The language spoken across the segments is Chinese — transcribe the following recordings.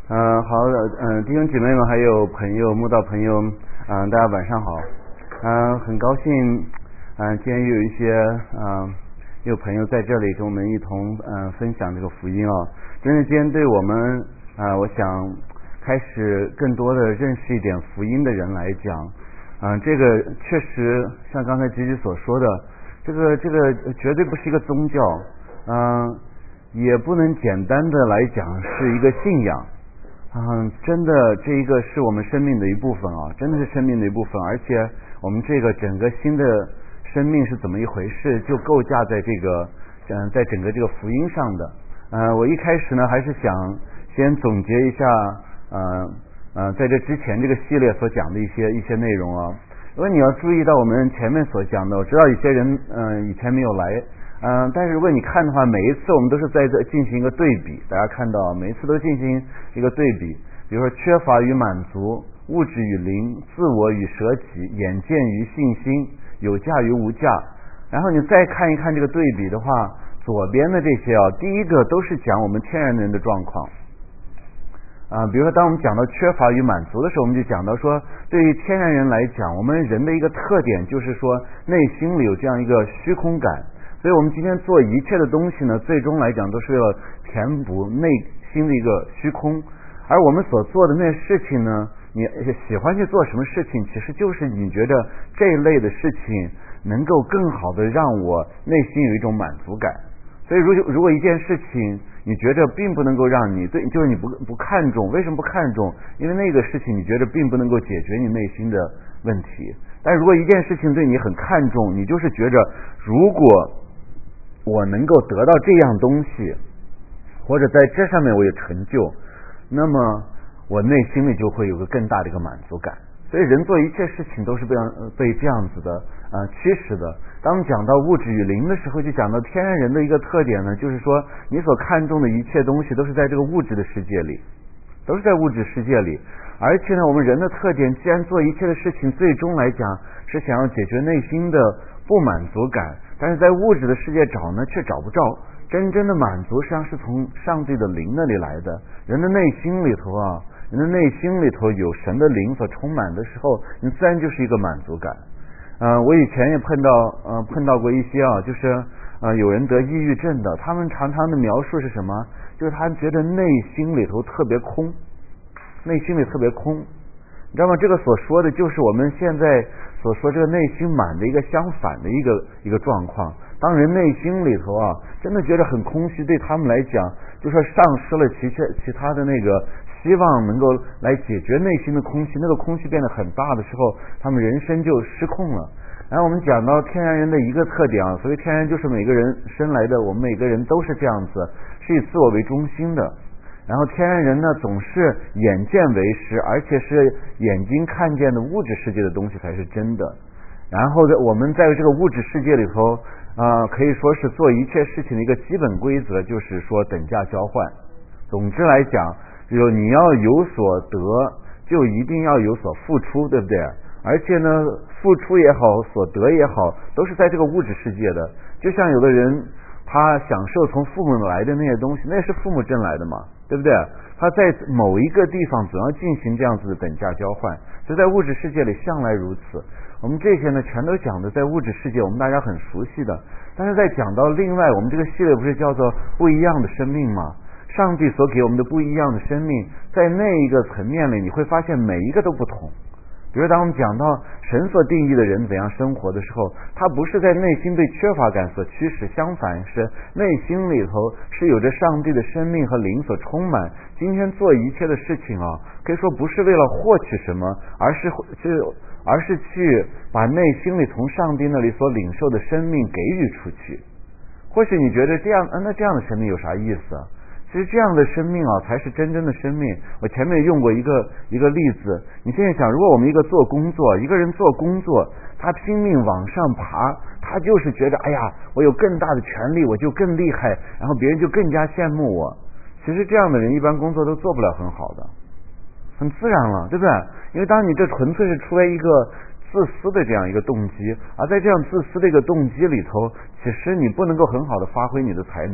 好，弟兄姐妹们，还有朋友、慕道朋友，大家晚上好。很高兴，今天又有一些有朋友在这里跟我们一同分享这个福音哦。真的，今天对我们我想开始更多的认识一点福音的人来讲，这个确实像刚才吉吉所说的，这个绝对不是一个宗教，也不能简单的来讲是一个信仰。真的，这一个是我们生命的一部分啊，真的是生命的一部分，而且我们这个整个新的生命是怎么一回事，就构架在这个在整个这个福音上的。我一开始呢，还是想先总结一下在这之前这个系列所讲的一些内容啊，因为你要注意到我们前面所讲的，我知道有些人以前没有来。但是如果你看的话，每一次我们都是在这进行一个对比，大家看到每一次都进行一个对比，比如说缺乏与满足，物质与灵，自我与舍己，眼见与信心，有价与无价。然后你再看一看这个对比的话，左边的这些第一个都是讲我们天然人的状况。比如说当我们讲到缺乏与满足的时候，我们就讲到说，对于天然人来讲，我们人的一个特点就是说内心里有这样一个虚空感。所以我们今天做一切的东西呢，最终来讲都是为了填补内心的一个虚空。而我们所做的那些事情呢，你喜欢去做什么事情，其实就是你觉得这一类的事情能够更好的让我内心有一种满足感。所以如果一件事情你觉得并不能够让你就是你不看重，为什么不看重？因为那个事情你觉得并不能够解决你内心的问题。但如果一件事情对你很看重，你就是觉着如果我能够得到这样东西，或者在这上面我有成就，那么我内心里就会有个更大的一个满足感。所以人做一切事情都是被这样子的驱使的。当讲到物质与灵的时候，就讲到天然人的一个特点呢，就是说你所看重的一切东西都是在这个物质的世界里，都是在物质世界里。而且呢，我们人的特点，既然做一切的事情最终来讲是想要解决内心的不满足感，但是在物质的世界找呢，却找不着真正的满足，实际上是从上帝的灵那里来的。人的内心里头有神的灵所充满的时候，你自然就是一个满足感。我以前也碰到过一些就是有人得抑郁症的，他们常常的描述是什么？就是他觉得内心里头特别空，内心里特别空。你知道吗？这个所说的就是我们现在所说这个内心满的一个相反的一个状况。当人内心里头真的觉得很空虚，对他们来讲就说丧失了其他的那个希望能够来解决内心的空虚，那个空虚变得很大的时候，他们人生就失控了。然后我们讲到天然人的一个特点所谓天然就是每个人生来的，我们每个人都是这样子，是以自我为中心的。然后天然人呢，总是眼见为实，而且是眼睛看见的物质世界的东西才是真的。然后我们在这个物质世界里头可以说是做一切事情的一个基本规则，就是说等价交换。总之来讲，你要有所得，就一定要有所付出，对不对？而且呢，付出也好，所得也好，都是在这个物质世界的。就像有的人他享受从父母来的那些东西，那是父母挣来的嘛，对不对？他在某一个地方总要进行这样子的等价交换，所以在物质世界里向来如此。我们这些呢，全都讲的在物质世界，我们大家很熟悉的。但是在讲到另外，我们这个系列不是叫做不一样的生命吗？上帝所给我们的不一样的生命，在那一个层面里，你会发现每一个都不同。比如当我们讲到神所定义的人怎样生活的时候，他不是在内心被缺乏感所驱使，相反是内心里头是有着上帝的生命和灵所充满。今天做一切的事情可以说不是为了获取什么，而是去把内心里从上帝那里所领受的生命给予出去。或许你觉得这样那这样的生命有啥意思其实这样的生命才是真正的生命。我前面用过一个例子，你现在想，如果我们一个人做工作，他拼命往上爬，他就是觉得哎呀，我有更大的权利，我就更厉害，然后别人就更加羡慕我。其实这样的人一般工作都做不了很好的，很自然了，对不对？因为当你这纯粹是出于一个自私的这样一个动机，而在这样自私的一个动机里头，其实你不能够很好的发挥你的才能。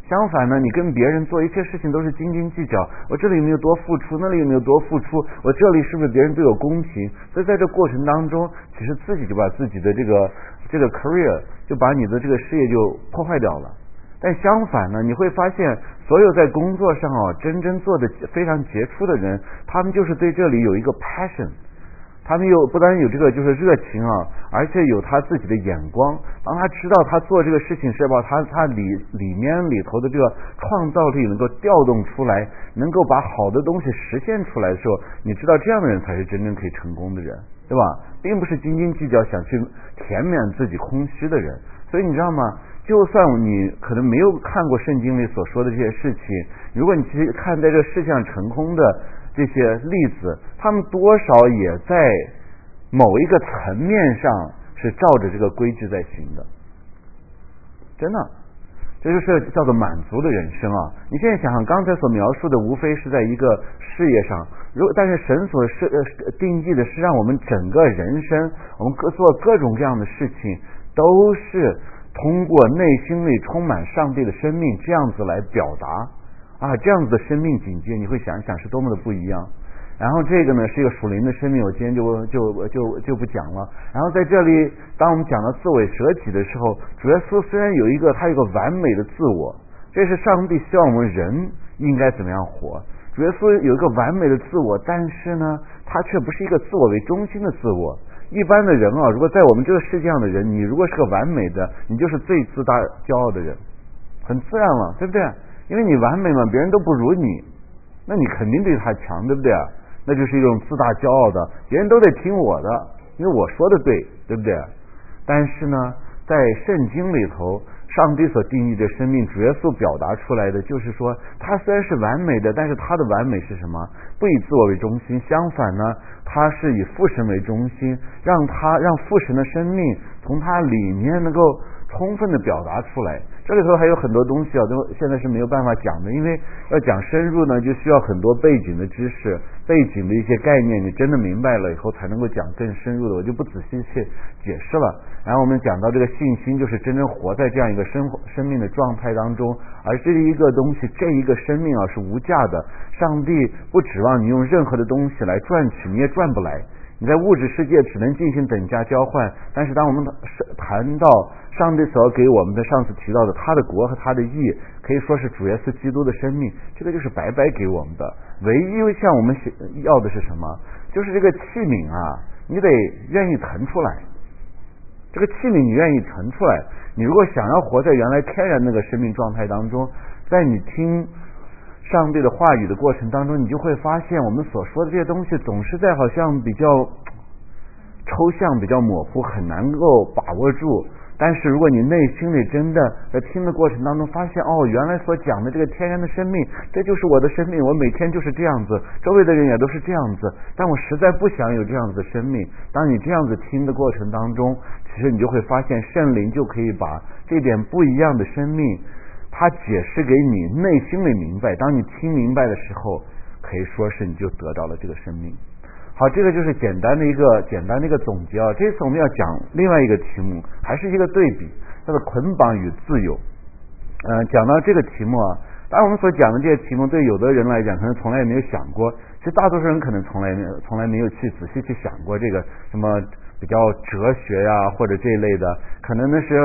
相反呢，你跟别人做一切事情都是斤斤计较，我这里有没有多付出，那里有没有多付出，我这里是不是别人对我公平？所以在这过程当中，其实自己就把自己的这个 career 就把你的这个事业就破坏掉了。但相反呢，你会发现所有在工作上真正做的非常杰出的人，他们就是对这里有一个 passion，他们不单有这个就是热情而且有他自己的眼光。当他知道他做这个事情是把他里面里头的这个创造力能够调动出来，能够把好的东西实现出来的时候，你知道这样的人才是真正可以成功的人，对吧？并不是斤斤计较想去填满自己空虚的人。所以你知道吗？就算你可能没有看过圣经里所说的这些事情，如果你去看在这个世界上成功的这些例子，他们多少也在某一个层面上是照着这个规矩在行的，真的，这就是叫做满足的人生你现在想想，刚才所描述的无非是在一个事业上，但是神所定义的是让我们整个人生，我们做各种各样的事情，都是通过内心里充满上帝的生命这样子来表达这样子的生命境界，你会想想是多么的不一样。然后这个呢是一个属灵的生命，我今天就不讲了。然后在这里，当我们讲到自我舍己的时候，主耶稣虽然他有个完美的自我，这是上帝希望我们人应该怎么样活。主耶稣有一个完美的自我，但是呢，他却不是一个自我为中心的自我。一般的人如果在我们这个世界上的人，你如果是个完美的，你就是最自大骄傲的人，很自然了，对不对？因为你完美嘛，别人都不如你，那你肯定对他强，对不对？那就是一种自大骄傲的，别人都得听我的，因为我说的对，对不对？但是呢，在圣经里头，上帝所定义的生命，主耶稣表达出来的就是说，他虽然是完美的，但是他的完美是什么？不以自我为中心，相反呢，他是以父神为中心，让父神的生命从他里面能够充分的表达出来。这里头还有很多东西都现在是没有办法讲的，因为要讲深入呢，就需要很多背景的知识，背景的一些概念，你真的明白了以后才能够讲更深入的，我就不仔细去解释了。然后我们讲到这个信心，就是真正活在这样一个生命的状态当中，而这一个东西，这一个生命是无价的，上帝不指望你用任何的东西来赚取，你也赚不来。你在物质世界只能进行等价交换，但是当我们谈到上帝所给我们的，上次提到的他的国和他的义，可以说是主耶稣基督的生命，这个就是白白给我们的。唯一向我们要的是什么？就是这个器皿你得愿意腾出来，这个器皿你愿意腾出来。你如果想要活在原来天然那个生命状态当中，在你听上帝的话语的过程当中，你就会发现我们所说的这些东西总是在好像比较抽象、比较模糊，很难够把握住。但是如果你内心里真的在听的过程当中发现原来所讲的这个天然的生命，这就是我的生命，我每天就是这样子，周围的人也都是这样子，但我实在不想有这样子的生命。当你这样子听的过程当中，其实你就会发现圣灵就可以把这点不一样的生命他解释给你内心里明白，当你听明白的时候，可以说是你就得到了这个生命。好，这个就是简单的一个总结这次我们要讲另外一个题目，还是一个对比，叫做捆绑与自由。讲到这个题目当然我们所讲的这些题目对有的人来讲可能从来也没有想过，其实大多数人可能从来没有去仔细去想过这个什么比较哲学或者这一类的，可能那是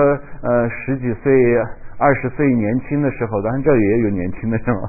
10几岁20岁年轻的时候，当然这里也有年轻的人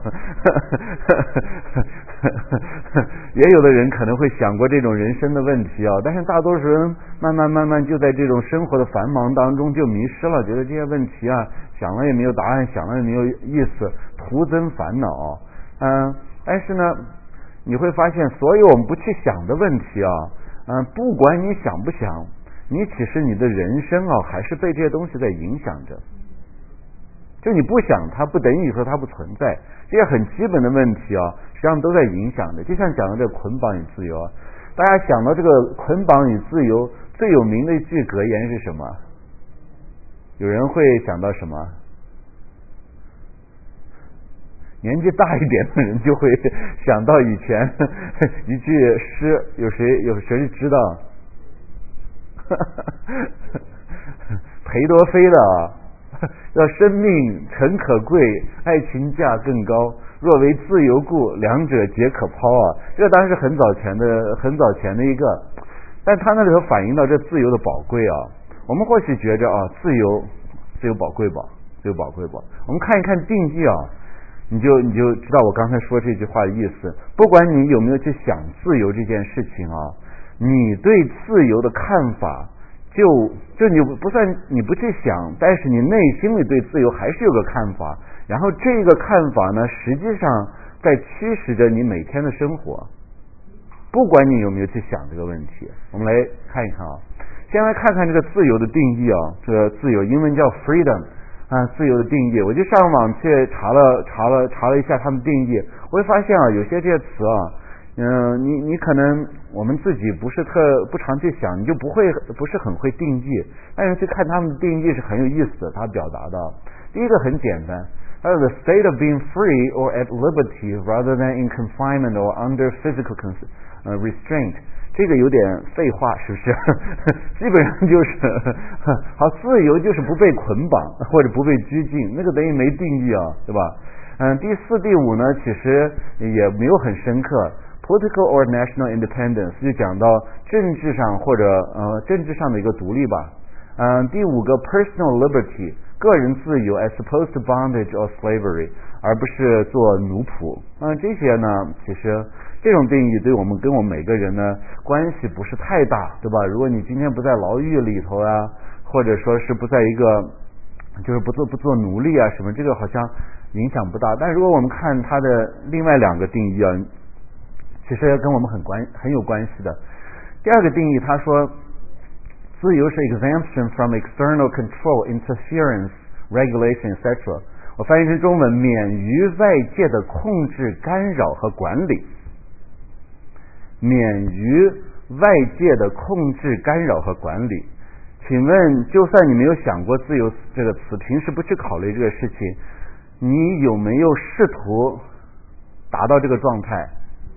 也有的人可能会想过这种人生的问题但是大多数人慢慢就在这种生活的繁忙当中就迷失了，觉得这些问题想了也没有答案，想了也没有意思，徒增烦恼但是呢，你会发现所有我们不去想的问题不管你想不想，其实你的人生还是被这些东西在影响着。就你不想它，不等于说它不存在，这些很基本的问题实际上都在影响的。就像讲到这个捆绑与自由大家想到这个捆绑与自由最有名的一句格言是什么？有人会想到什么？年纪大一点的人就会想到以前一句诗，有谁知道？裴多菲的要生命诚可贵，爱情价更高。若为自由故，两者皆可抛啊！这个当然是很早前的一个，但他那里头反映到这自由的宝贵啊。我们或许觉着啊，自由宝贵吧，自由宝贵吧。我们看一看定义啊，你就知道我刚才说这句话的意思。不管你有没有去想自由这件事情啊，你对自由的看法，就你不去想，但是你内心里对自由还是有个看法。然后这个看法呢，实际上在驱使着你每天的生活，不管你有没有去想这个问题。我们来看一看啊，先来看看这个自由的定义啊。这个自由英文叫 freedom 啊，自由的定义，我就上网去查了一下他们定义，我会发现啊，有些这些词啊，你可能我们自己不常去想，你就不是很会定义，但是去看他们的定义是很有意思的。他表达的第一个很简单。The state of being free or at liberty rather than in confinement or under physical restraint。 这个有点废话，是不是？基本上就是好，自由就是不被捆绑或者不被拘禁，那个等于没定义啊，对吧？第四、第五呢，其实也没有很深刻。Political or national independence 就讲到政治上或者政治上的一个独立吧。第五个 personal liberty。个人自由 as opposed to bondage or slavery， 而不是做奴仆。这些呢，其实这种定义对我们跟我们每个人呢关系不是太大，对吧？如果你今天不在牢狱里头啊，或者说是不在一个就是不做奴隶啊什么，这个好像影响不大。但如果我们看它的另外两个定义啊，其实跟我们很有关系的。第二个定义，他说自由是 exemption from external control, interference, regulation, etc. 我翻译成中文，免于外界的控制、干扰和管理。免于外界的控制、干扰和管理。请问，就算你没有想过自由这个词，平时不去考虑这个事情，你有没有试图达到这个状态？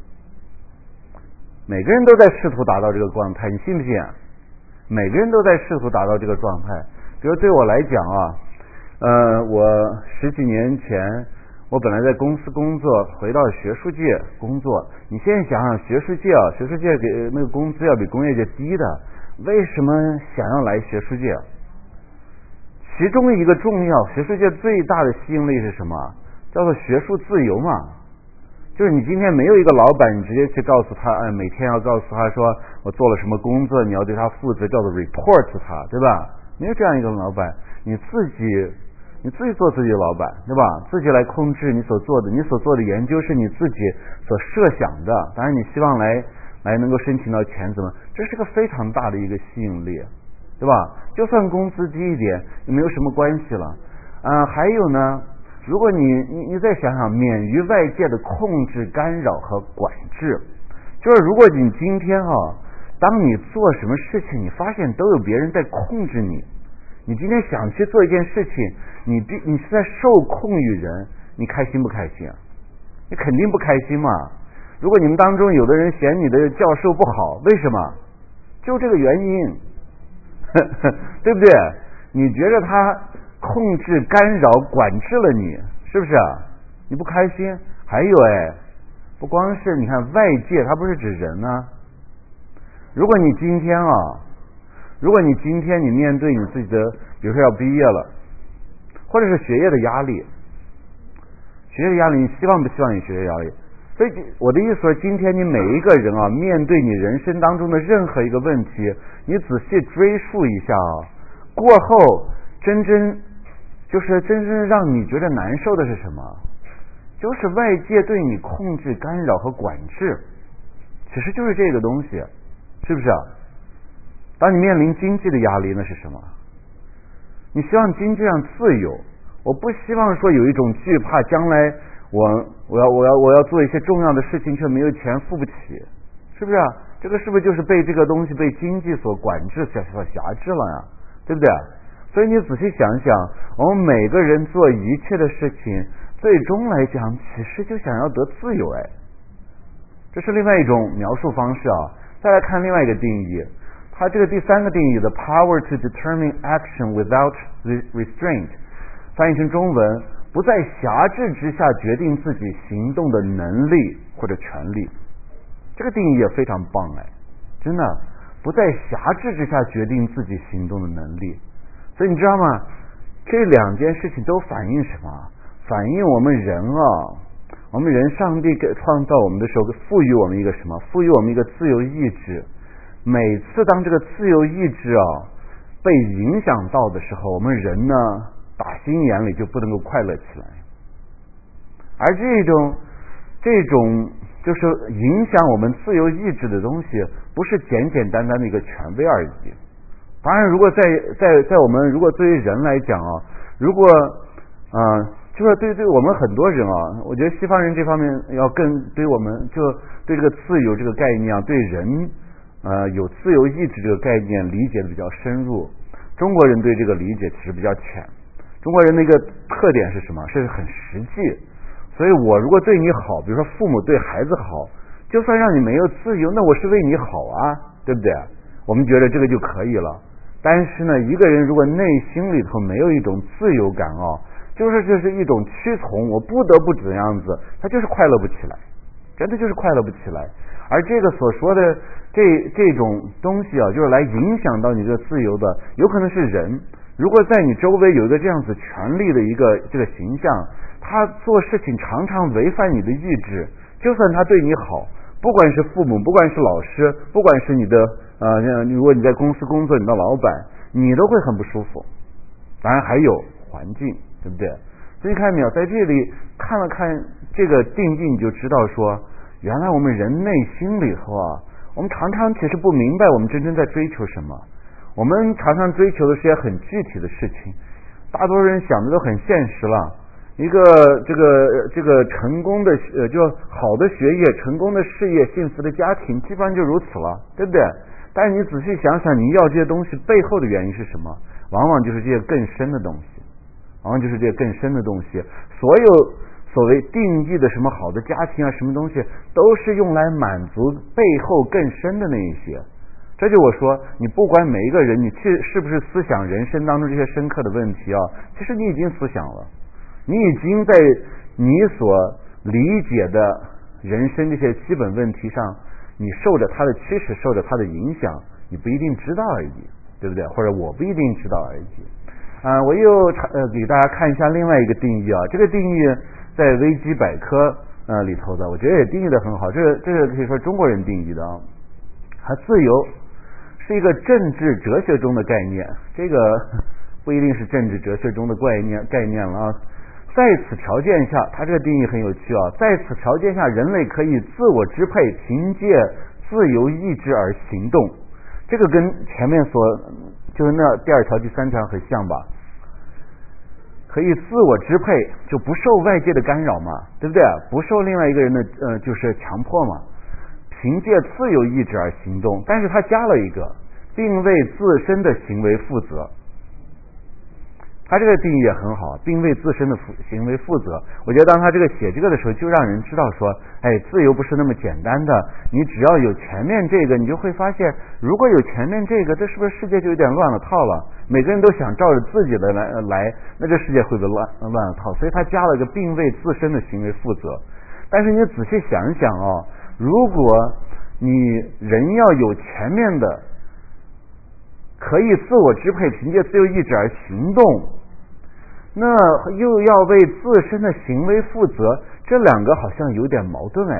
每个人都在试图达到这个状态，你信不信？每个人都在试图达到这个状态。比如对我来讲啊，我10几年前，我本来在公司工作，回到学术界工作。你现在想想，学术界给那个工资要比工业界低的，为什么想要来学术界？其中一个重要，学术界最大的吸引力是什么？叫做学术自由嘛。就是你今天没有一个老板，你直接去告诉他，每天要告诉他说我做了什么工作，你要对他负责，叫做 report 他，对吧？没有这样一个老板，你自己做自己的老板，对吧？自己来控制你所做的研究是你自己所设想的，当然你希望来能够申请到钱，怎么？这是个非常大的一个吸引力，对吧？就算工资低一点，也没有什么关系了。还有呢，如果你再想想，免于外界的控制、干扰和管制，就是如果你今天当你做什么事情，你发现都有别人在控制你，你今天想去做一件事情，你是在受控于人，你开心不开心啊？你肯定不开心嘛。如果你们当中有的人嫌你的教授不好，为什么？就这个原因，对不对？你觉得他控制、干扰、管制了你，是不是啊？你不开心。还有不光是你看外界，它不是指人啊。如果你今天你面对你自己的，比如说要毕业了，或者是学业的压力，你希望不希望你学业压力？所以我的意思说，今天你每一个人面对你人生当中的任何一个问题，你仔细追溯一下过后真正让你觉得难受的是什么？就是外界对你控制、干扰和管制，其实就是这个东西，是不是啊？当你面临经济的压力，那是什么？你希望经济上自由，我不希望说有一种惧怕，将来我要做一些重要的事情却没有钱付不起，是不是啊？这个是不是就是被这个东西被经济所管制、所辖制了呀？对不对？所以你仔细想想，我们每个人做一切的事情，最终来讲其实就想要得自由。这是另外一种描述方式啊。再来看另外一个定义，它这个第三个定义的 power to determine action without restraint， 翻译成中文，不在辖制之下决定自己行动的能力或者权利。这个定义也非常棒真的，不在辖制之下决定自己行动的能力。所以你知道吗？这两件事情都反映什么？反映我们人我们人，上帝给创造我们的时候，赋予我们一个什么？赋予我们一个自由意志。每次当这个自由意志被影响到的时候，我们人呢，打心眼里就不能够快乐起来。而这种就是影响我们自由意志的东西，不是简简单单的一个权威而已。当然，如果在我们如果对于人来讲如果就是对我们很多人我觉得西方人这方面要更对我们就对这个自由这个概念对人有自由意志这个概念理解的比较深入。中国人对这个理解其实比较浅。中国人的一个特点是什么？是很实际。所以我如果对你好，比如说父母对孩子好，就算让你没有自由，那我是为你好对不对？我们觉得这个就可以了。但是呢，一个人如果内心里头没有一种自由感就是一种屈从，我不得不怎样子，他就是快乐不起来，真的就是快乐不起来。而这个所说的这种东西就是来影响到你这个自由的，有可能是人。如果在你周围有一个这样子权力的一个这个形象，他做事情常常违反你的意志，就算他对你好，不管是父母，不管是老师，不管是你的如果你在公司工作，你的老板，你都会很不舒服。当然还有环境，对不对？所以看没有，在这里看了看这个定义，你就知道说，原来我们人内心里头我们常常其实不明白我们真正在追求什么。我们常常追求的是些很具体的事情，大多数人想的都很现实了。一个这个成功的就好的学业、成功的事业、幸福的家庭，基本上就如此了，对不对？但是你仔细想想，你要这些东西背后的原因是什么？往往就是这些更深的东西，所有所谓定义的什么好的家庭什么东西，都是用来满足背后更深的那一些。这就我说，你不管每一个人，你是不是思想人生当中这些深刻的问题其实你已经思想了，你已经在你所理解的人生这些基本问题上，你受着它的驱使，受着它的影响，你不一定知道而已，对不对？或者我不一定知道而已。我又给大家看一下另外一个定义这个定义在维基百科里头的，我觉得也定义的很好。这个可以说中国人定义的它自由是一个政治哲学中的概念，这个不一定是政治哲学中的概念了在此条件下，它这个定义很有趣在此条件下，人类可以自我支配，凭借自由意志而行动。这个跟前面就是那第二条、第三条很像吧？可以自我支配，就不受外界的干扰嘛，对不对？不受另外一个人的就是强迫嘛。凭借自由意志而行动，但是他加了一个，并为自身的行为负责。他这个定义也很好，并为自身的行为负责。我觉得当他写这个的时候，就让人知道说，自由不是那么简单的。你只要有前面这个，你就会发现，如果有前面这个，这是不是世界就有点乱了套了？每个人都想照着自己的来，那这世界会不会乱了套？所以他加了一个并为自身的行为负责。但是你仔细想想如果你人要有前面的，可以自我支配，凭借自由意志而行动，那又要为自身的行为负责，这两个好像有点矛盾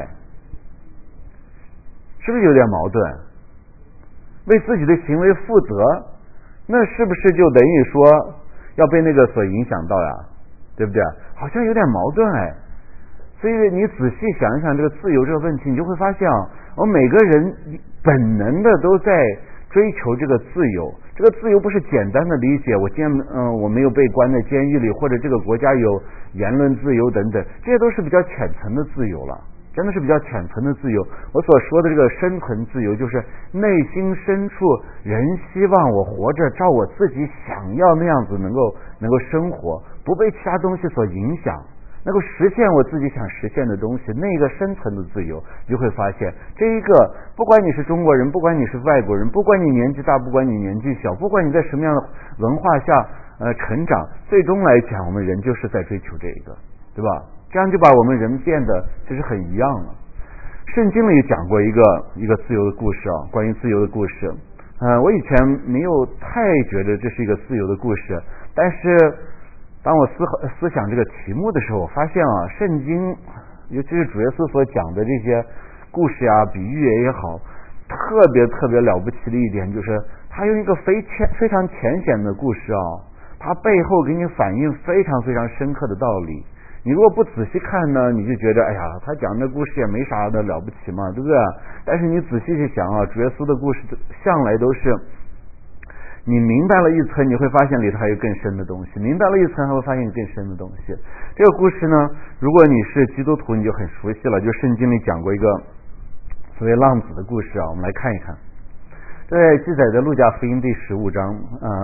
是不是有点矛盾？为自己的行为负责，那是不是就等于说要被那个所影响到呀？对不对？好像有点矛盾所以你仔细想一想这个自由这个问题，你就会发现我们每个人本能的都在追求这个自由。这个自由不是简单的理解我没有被关在监狱里，或者这个国家有言论自由等等，这些都是比较浅层的自由了，真的是比较浅层的自由。我所说的这个深层自由，就是内心深处人希望我活着照我自己想要那样子能够生活，不被其他东西所影响，能够实现我自己想实现的东西，那个深层的自由，你就会发现这一个，不管你是中国人，不管你是外国人，不管你年纪大，不管你年纪小，不管你在什么样的文化下成长，最终来讲我们人就是在追求这个，对吧？这样就把我们人变得其实很一样了。圣经里讲过一个自由的故事啊，关于自由的故事。我以前没有太觉得这是一个自由的故事，但是当我思想这个题目的时候，我发现啊，圣经尤其是主耶稣所讲的这些故事啊、比喻也好，特别了不起的一点就是，他用一个非常浅显的故事啊，他背后给你反映非常深刻的道理。你如果不仔细看呢，你就觉得哎呀，他讲这故事也没啥的了不起嘛，对不对？但是你仔细去想啊，主耶稣的故事向来都是，你明白了一层，你会发现里头还有更深的东西；明白了一层，还会发现更深的东西。这个故事呢，如果你是基督徒，你就很熟悉了，就圣经里讲过一个所谓浪子的故事啊，我们来看一看。这记载在路加福音第15章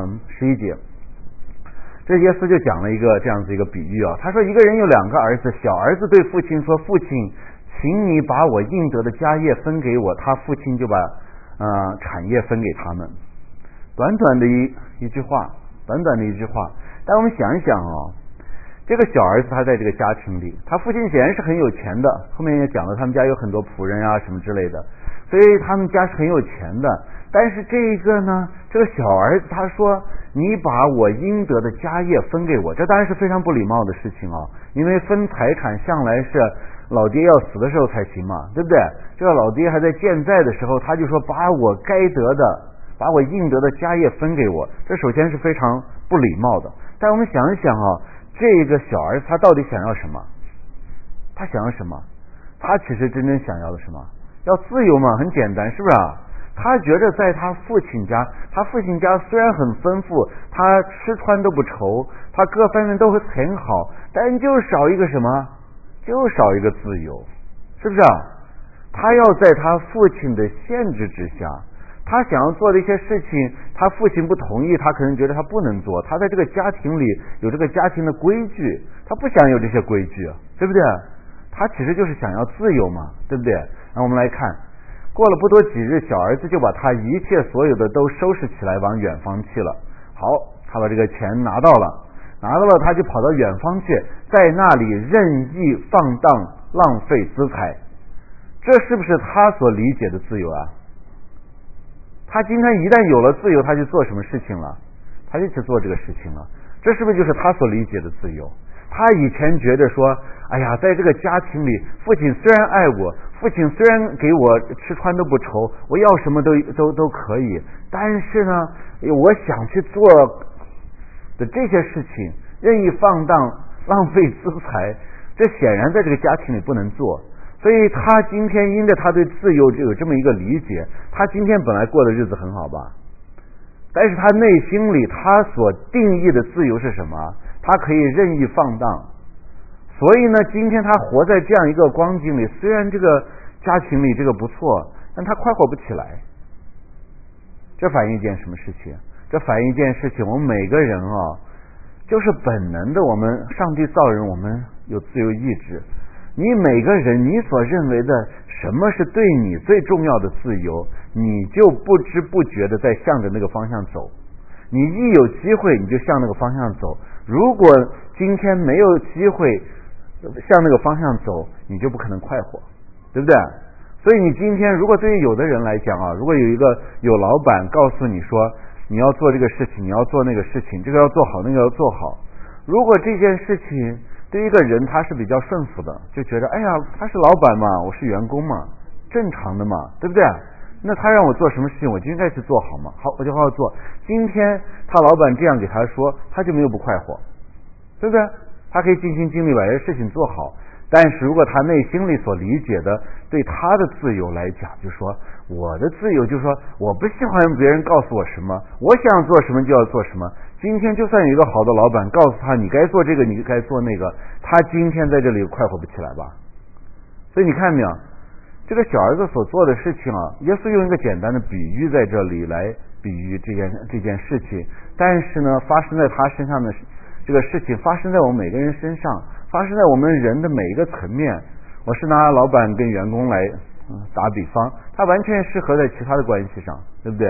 11节。这耶稣就讲了一个这样子一个比喻啊，他说一个人有2个儿子，小儿子对父亲说：“父亲，请你把我应得的家业分给我。”他父亲就把产业分给他们。短短的一句话，但我们想一想啊，这个小儿子他在这个家庭里，他父亲显然是很有钱的，后面也讲了他们家有很多仆人啊什么之类的，所以他们家是很有钱的。但是这个呢，这个小儿子他说：“你把我应得的家业分给我。”这当然是非常不礼貌的事情啊，因为分财产向来是老爹要死的时候才行嘛，对不对？这个老爹还在健在的时候，他就说把我应得的家业分给我，这首先是非常不礼貌的。但我们想一想啊，这个小儿子他到底想要什么？他想要什么？他其实真正想要的什么？要自由嘛，很简单，是不是啊？他觉得在他父亲家虽然很丰富，他吃穿都不愁，他各方面都很好，但就少一个什么？就少一个自由，是不是啊？他要在他父亲的限制之下，他想要做的一些事情，他父亲不同意，他可能觉得他不能做。他在这个家庭里有这个家庭的规矩，他不想有这些规矩，对不对？他其实就是想要自由嘛，对不对？那我们来看，过了不多几日，小儿子就把他一切所有的都收拾起来往远方去了。好，他把这个钱拿到了，他就跑到远方去，在那里任意放荡，浪费资财。这是不是他所理解的自由啊？他今天一旦有了自由，他就做什么事情了？他就去做这个事情了。这是不是就是他所理解的自由？他以前觉得说，哎呀，在这个家庭里，父亲虽然爱我，父亲虽然给我吃穿都不愁，我要什么都可以，但是呢，我想去做的这些事情，任意放荡，浪费资财，这显然在这个家庭里不能做。所以他今天因着他对自由有这么一个理解，他今天本来过的日子很好吧，但是他内心里他所定义的自由是什么？他可以任意放荡。所以呢，今天他活在这样一个光景里，虽然这个家庭里这个不错，但他快活不起来。这反映一件什么事情？这反映一件事情，我们每个人啊，就是本能的，我们上帝造人，我们有自由意志。你每个人，你所认为的什么是对你最重要的自由，你就不知不觉的在向着那个方向走。你一有机会，你就向那个方向走。如果今天没有机会向那个方向走，你就不可能快活，对不对？所以你今天如果对于有的人来讲啊，如果有老板告诉你说你要做这个事情，你要做那个事情，这个要做好，那个要做好，如果这件事情对一个人他是比较顺服的，就觉得哎呀，他是老板嘛，我是员工嘛，正常的嘛，对不对？那他让我做什么事情，我就应该去做好嘛。好，我就好好做。今天他老板这样给他说，他就没有不快活，对不对？他可以尽心尽力把这些事情做好。但是如果他内心里所理解的对他的自由来讲，就是说我的自由就是说我不喜欢别人告诉我什么，我想做什么就要做什么。今天就算有一个好的老板告诉他你该做这个，你该做那个，他今天在这里快活不起来吧？所以你看没有，这个小儿子所做的事情啊，耶稣用一个简单的比喻在这里来比喻这件事情，但是呢，发生在他身上的这个事情发生在我们每个人身上，发生在我们人的每一个层面。我是拿老板跟员工来打比方，他完全适合在其他的关系上，对不对？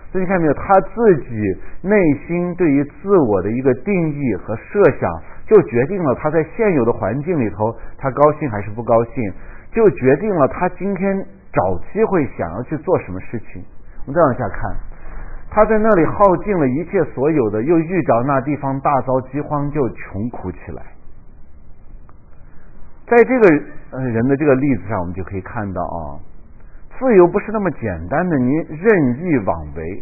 所以你看没有，他自己内心对于自我的一个定义和设想，就决定了他在现有的环境里头他高兴还是不高兴，就决定了他今天找机会想要去做什么事情。我们再往下看，他在那里耗尽了一切所有的，又遇着那地方大遭饥荒，就穷苦起来。在这个人的这个例子上，我们就可以看到自由不是那么简单的你任意妄为，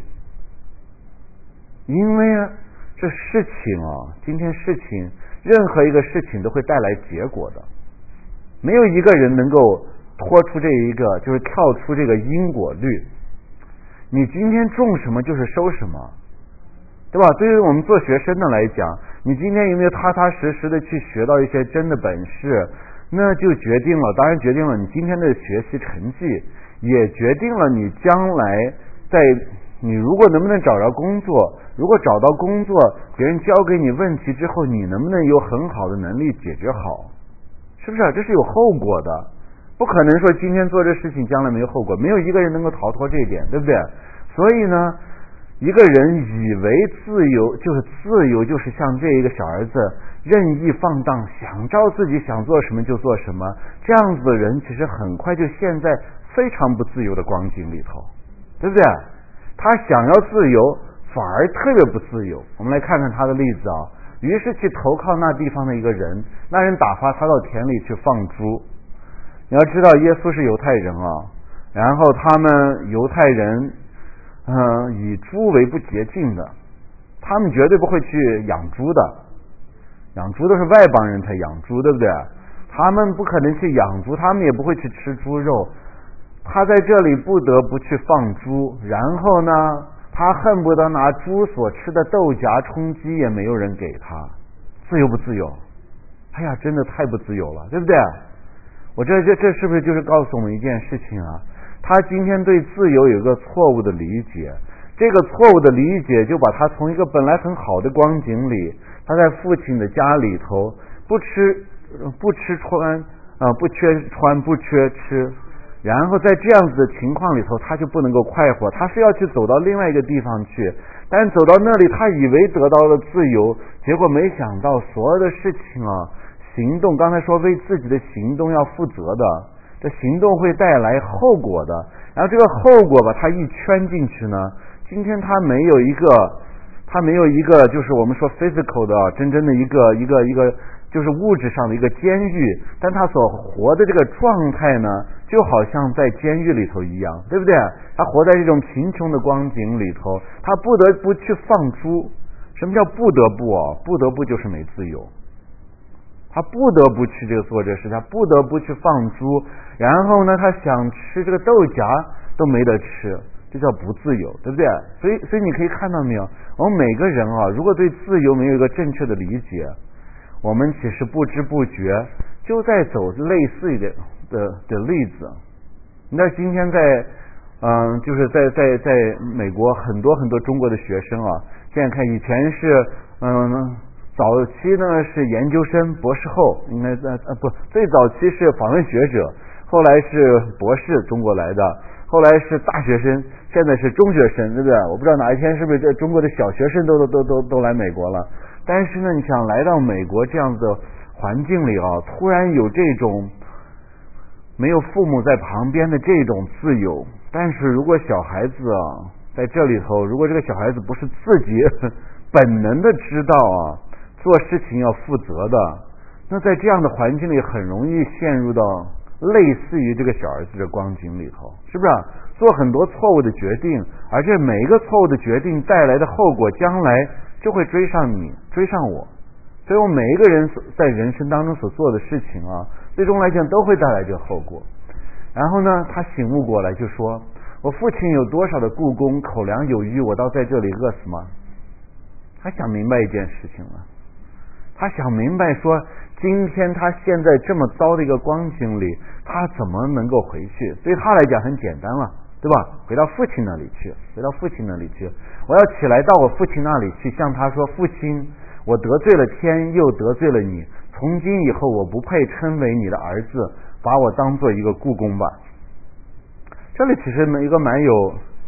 因为这事情今天事情任何一个事情都会带来结果的，没有一个人能够脱出这一个，就是跳出这个因果律。你今天种什么就是收什么，对吧？对于我们做学生的来讲，你今天有没有踏踏实实的去学到一些真的本事，那就决定了，当然决定了你今天的学习成绩，也决定了你将来你如果能不能找着工作，如果找到工作，别人交给你问题之后，你能不能有很好的能力解决好，是不是？这是有后果的，不可能说今天做这事情将来没有后果，没有一个人能够逃脱这一点，对不对？所以呢，一个人以为自由就是像这一个小儿子任意放荡，想照自己想做什么就做什么，这样子的人其实很快就陷在非常不自由的光景里头，对不对？他想要自由反而特别不自由。我们来看看他的例子于是去投靠那地方的一个人，那人打发他到田里去放猪。你要知道耶稣是犹太人然后他们犹太人以猪为不洁净的，他们绝对不会去养猪的，养猪都是外邦人才养猪，对不对？他们不可能去养猪，他们也不会去吃猪肉，他在这里不得不去放猪，然后呢他恨不得拿猪所吃的豆荚充饥，也没有人给他。自由不自由？哎呀，真的太不自由了，对不对？我这是不是就是告诉我们一件事情他今天对自由有一个错误的理解，这个错误的理解就把他从一个本来很好的光景里，他在父亲的家里头不缺穿不缺吃，然后在这样子的情况里头他就不能够快活，他是要去走到另外一个地方去，但是走到那里他以为得到了自由，结果没想到所有的事情行动，刚才说为自己的行动要负责的，这行动会带来后果的，然后这个后果把他一圈进去呢，今天他没有一个就是我们说 physical 的真正的一个就是物质上的一个监狱，但他所活的这个状态呢，就好像在监狱里头一样，对不对？他活在这种贫穷的光景里头，他不得不去放猪。什么叫不得不不得不就是没自由，他不得不去做这事，他不得不去放猪，然后呢他想吃这个豆荚都没得吃，这叫不自由，对不对？所以你可以看到没有，我们每个人如果对自由没有一个正确的理解，我们其实不知不觉就在走类似的例子。那今天就是在美国很多中国的学生现在看以前是早期呢是研究生博士后，应该最早期是访问学者，后来是博士中国来的，后来是大学生，现在是中学生，对不对？我不知道哪一天是不是这中国的小学生都来美国了。但是呢你想来到美国这样的环境里突然有这种没有父母在旁边的这种自由，但是如果小孩子在这里头，如果这个小孩子不是自己本能的知道做事情要负责的，那在这样的环境里很容易陷入到类似于这个小儿子的光景里头，是不是做很多错误的决定，而这每一个错误的决定带来的后果将来就会追上你追上我，所以我们每一个人在人生当中所做的事情最终来讲都会带来这个后果。然后呢他醒悟过来就说，我父亲有多少的雇工，口粮有余，我倒在这里饿死吗？他想明白一件事情了，他想明白说今天他现在这么糟的一个光景里，他怎么能够回去？对他来讲很简单了，对吧？回到父亲那里去，我要起来到我父亲那里去，向他说，父亲，我得罪了天，又得罪了你，从今以后我不配称为你的儿子，把我当做一个雇工吧。这里其实一个蛮有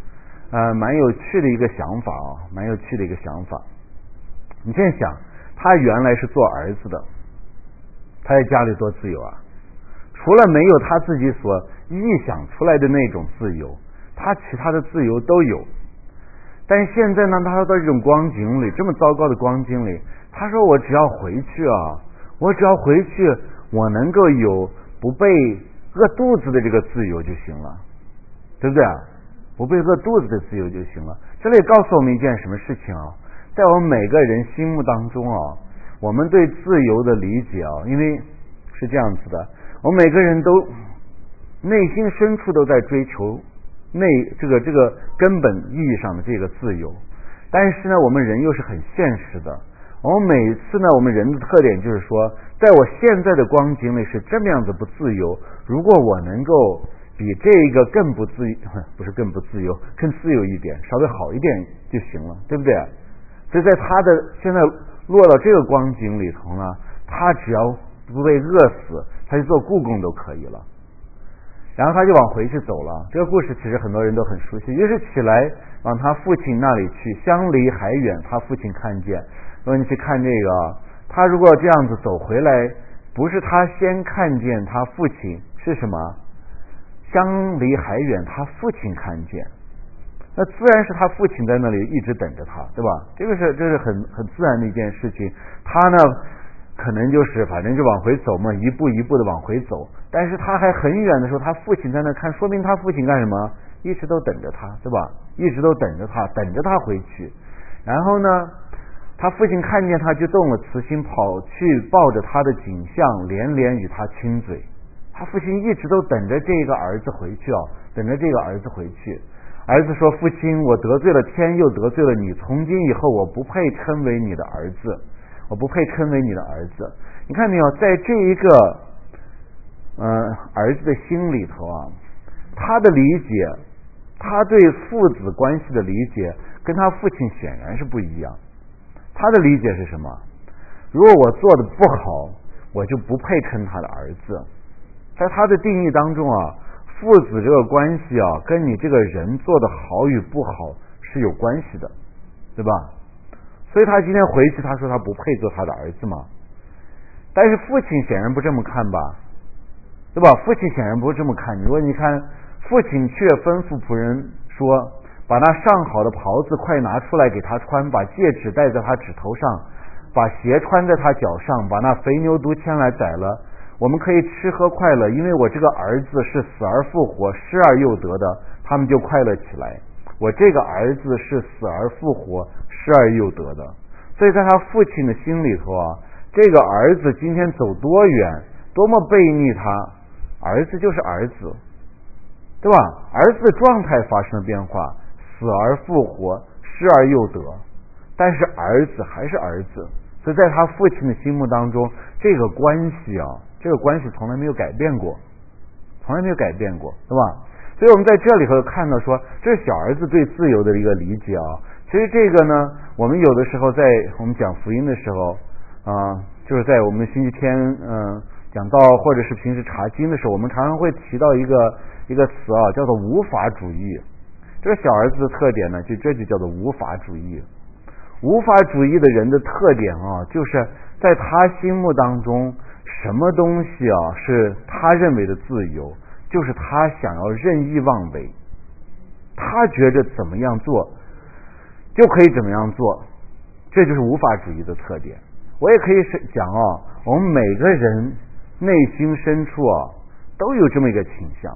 蛮有趣的一个想法啊，蛮有趣的一个想法。你现在想，他原来是做儿子的，他在家里多自由啊！除了没有他自己所臆想出来的那种自由，他其他的自由都有。但是现在呢，他到这种光景里，这么糟糕的光景里，他说我只要回去啊，我只要回去，我能够有不被饿肚子的这个自由就行了，对不对啊？不被饿肚子的自由就行了。这里告诉我们一件什么事情啊？在我们每个人心目当中啊，我们对自由的理解啊，因为是这样子的，我们每个人都内心深处都在追求这个根本意义上的这个自由，但是呢，我们人又是很现实的。我们每次呢，我们人的特点就是说，在我现在的光景里是这么样子不自由，如果我能够比这个更不自由，不是更不自由，更自由一点，稍微好一点就行了，对不对？所以在他的现在落到这个光景里头呢，他只要不被饿死，他去做故宫都可以了。然后他就往回去走了。这个故事其实很多人都很熟悉。于是起来往他父亲那里去，相离还远，他父亲看见。如果你去看这个，他如果这样子走回来，不是他先看见他父亲，是什么？相离还远，他父亲看见。那自然是他父亲在那里一直等着他，对吧？这是很自然的一件事情。他呢，可能就是反正就往回走嘛，一步一步的往回走。但是他还很远的时候，他父亲在那看，说明他父亲干什么？一直都等着他，对吧？一直都等着他，等着他回去。然后呢，他父亲看见他就动了慈心，跑去抱着他的颈项，连连与他亲嘴。他父亲一直都等着这个儿子回去啊，等着这个儿子回去。儿子说：“父亲，我得罪了天，又得罪了你，从今以后我不配称为你的儿子，我不配称为你的儿子。”你看没有，在这一个儿子的心里头啊，他的理解，他对父子关系的理解跟他父亲显然是不一样。他的理解是什么？如果我做的不好，我就不配称他的儿子。在他的定义当中啊，父子这个关系啊，跟你这个人做的好与不好是有关系的，对吧？所以他今天回去，他说他不配做他的儿子嘛。但是父亲显然不这么看吧，对吧？父亲显然不这么看。如果你看，父亲却吩咐仆人说：“把那上好的袍子快拿出来给他穿，把戒指戴在他指头上，把鞋穿在他脚上，把那肥牛犊牵来宰了。我们可以吃喝快乐，因为我这个儿子是死而复活，失而又得的，他们就快乐起来。我这个儿子是死而复活，失而又得的。”所以在他父亲的心里头啊，这个儿子今天走多远，多么悖逆他，儿子就是儿子，对吧？儿子的状态发生了变化，死而复活，失而又得，但是儿子还是儿子。所以在他父亲的心目当中，这个关系啊，这个关系从来没有改变过，从来没有改变过，对吧？所以我们在这里头看到说，这是小儿子对自由的一个理解啊。其实这个呢，我们有的时候在我们讲福音的时候就是在我们星期天讲到或者是平时查经的时候，我们常常会提到一个词啊，叫做无法主义。这个小儿子的特点呢，这就叫做无法主义。无法主义的人的特点啊，就是在他心目当中，什么东西啊是他认为的自由，就是他想要任意妄为，他觉着怎么样做就可以怎么样做，这就是无法主义的特点。我也可以讲我们每个人内心深处都有这么一个倾向，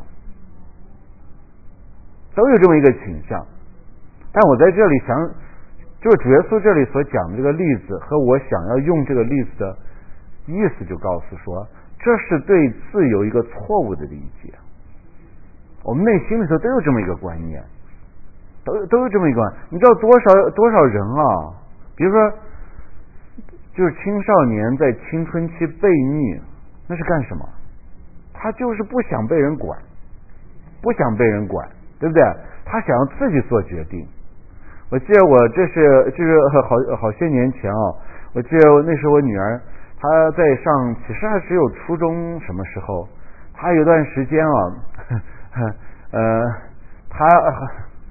都有这么一个倾向。但我在这里想，就是主耶稣这里所讲的这个例子和我想要用这个例子的意思，就告诉说，这是对自由一个错误的理解。我们内心里头都有这么一个观念，都有这么一个观念。你知道多少人比如说就是青少年在青春期悖逆，那是干什么？他就是不想被人管，不想被人管，对不对？他想要自己做决定。我记得我就是好些年前我记得那时候我女儿她在上，其实还只有初中什么时候，她有段时间她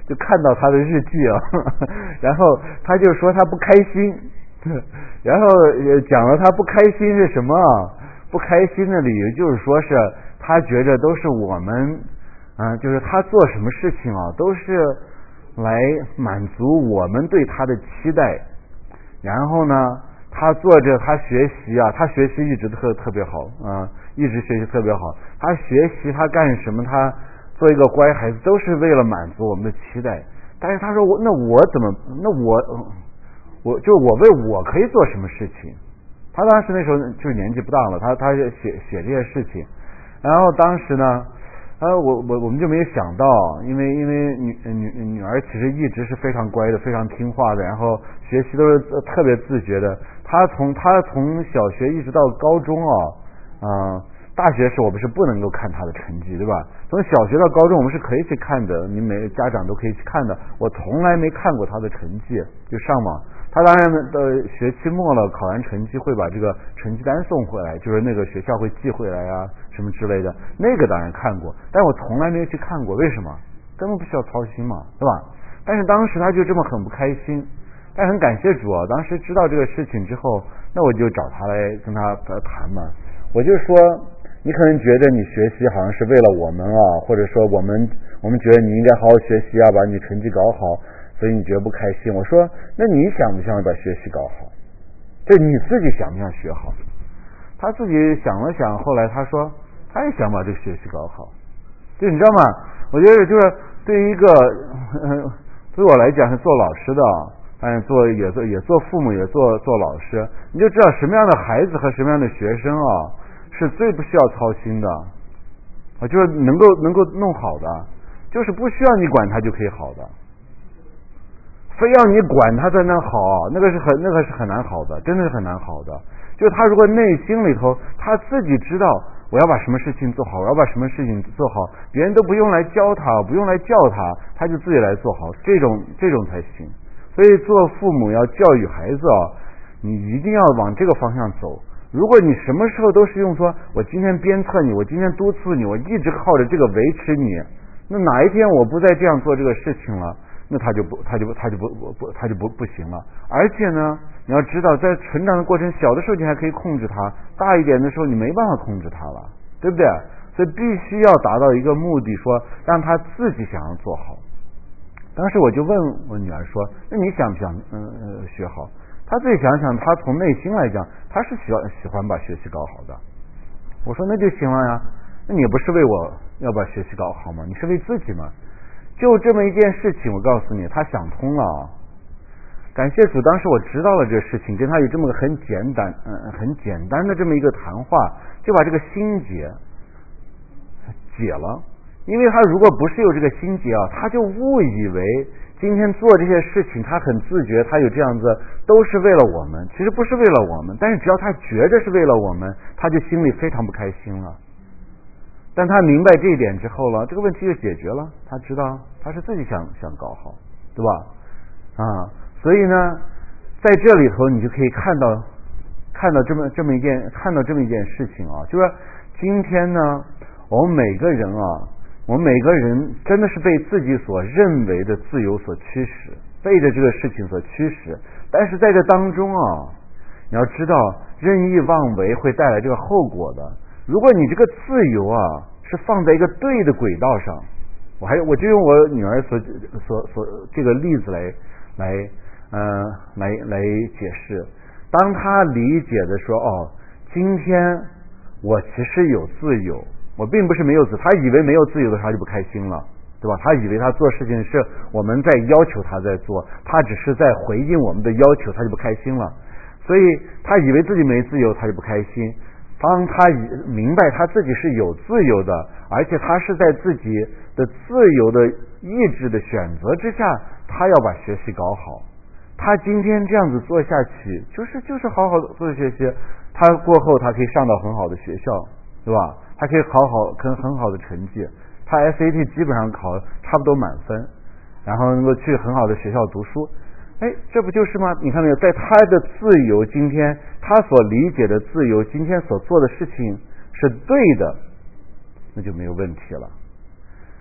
就看到他的日记啊，然后他就说他不开心，然后讲了他不开心是什么？不开心的理由就是说是他觉着都是我们，就是他做什么事情啊，都是来满足我们对他的期待。然后呢，他做着他学习啊，他学习一直特别好啊，一直学习特别好。他学习他干什么？他做一个乖孩子，都是为了满足我们的期待。但是他说我怎么？那我就是我为我可以做什么事情？他当时那时候就是年纪不大了，他写这些事情。然后当时呢，我们就没有想到，因为女儿其实一直是非常乖的，非常听话的，然后学习都是特别自觉的。她从小学一直到高中大学时我们是不能够看她的成绩，对吧？从小学到高中我们是可以去看的，你每个家长都可以去看的。我从来没看过她的成绩，就上网。他当然学期末了，考完成绩会把这个成绩单送回来，就是那个学校会寄回来啊什么之类的，那个当然看过，但我从来没有去看过。为什么？根本不需要操心嘛，对吧？但是当时他就这么很不开心，但很感谢主啊，当时知道这个事情之后，那我就找他来跟他谈嘛。我就说，你可能觉得你学习好像是为了我们啊，或者说我们觉得你应该好好学习啊，把你成绩搞好，所以你觉得不开心。我说，那你想不想把学习搞好？这你自己想不想学好？他自己想了想，后来他说他也想把这个学习搞好。就你知道吗？我觉得就是对于一个对我来讲是做老师的，也做父母，也做老师，你就知道什么样的孩子和什么样的学生是最不需要操心的就是能够弄好的，就是不需要你管他就可以好的。非要你管他在那好，那个是很难好的，真的是很难好的。就他如果内心里头他自己知道我要把什么事情做好，我要把什么事情做好，别人都不用来教他，不用来叫他，他就自己来做好，这种才行。所以做父母要教育孩子你一定要往这个方向走。如果你什么时候都是用说我今天鞭策你，我今天督促你，我一直靠着这个维持你，那哪一天我不再这样做这个事情了，那他就不行了。而且呢，你要知道，在成长的过程，小的时候你还可以控制他，大一点的时候你没办法控制他了，对不对？所以必须要达到一个目的，说让他自己想要做好。当时我就问我女儿说：“那你想不想学好？”她自己想想，她从内心来讲，她是喜欢把学习搞好的。我说：“那就行了呀，那你不是为我要把学习搞好吗？你是为自己吗？”就这么一件事情，我告诉你，他想通了。感谢主，当时我知道了这个事情，跟他有这么个很简单的这么一个谈话，就把这个心结解了。因为他如果不是有这个心结他就误以为今天做这些事情，他很自觉，他有这样子都是为了我们，其实不是为了我们，但是只要他觉得是为了我们，他就心里非常不开心了。但他明白这一点之后了，这个问题就解决了。他知道他是自己想搞好，对吧？所以呢，在这里头你就可以看到这么一件事情就是今天呢，我们每个人真的是被自己所认为的自由所驱使，被着这个事情所驱使。但是在这当中你要知道，任意妄为会带来这个后果的。如果你这个自由是放在一个对的轨道上，我就用我女儿所这个例子来解释。当她理解的说今天我其实有自由，我并不是没有自由，她以为没有自由的时候她就不开心了，对吧？她以为她做事情是我们在要求她在做，她只是在回应我们的要求，她就不开心了。所以她以为自己没自由，她就不开心。当他明白他自己是有自由的，而且他是在自己的自由的意志的选择之下，他要把学习搞好。他今天这样子做下去，就是好好做学习，他过后他可以上到很好的学校，对吧？他可以很好的成绩，他 SAT 基本上考差不多满分，然后能够去很好的学校读书。这不就是吗？你看没有，在他的自由，今天他所理解的自由，今天所做的事情是对的，那就没有问题了。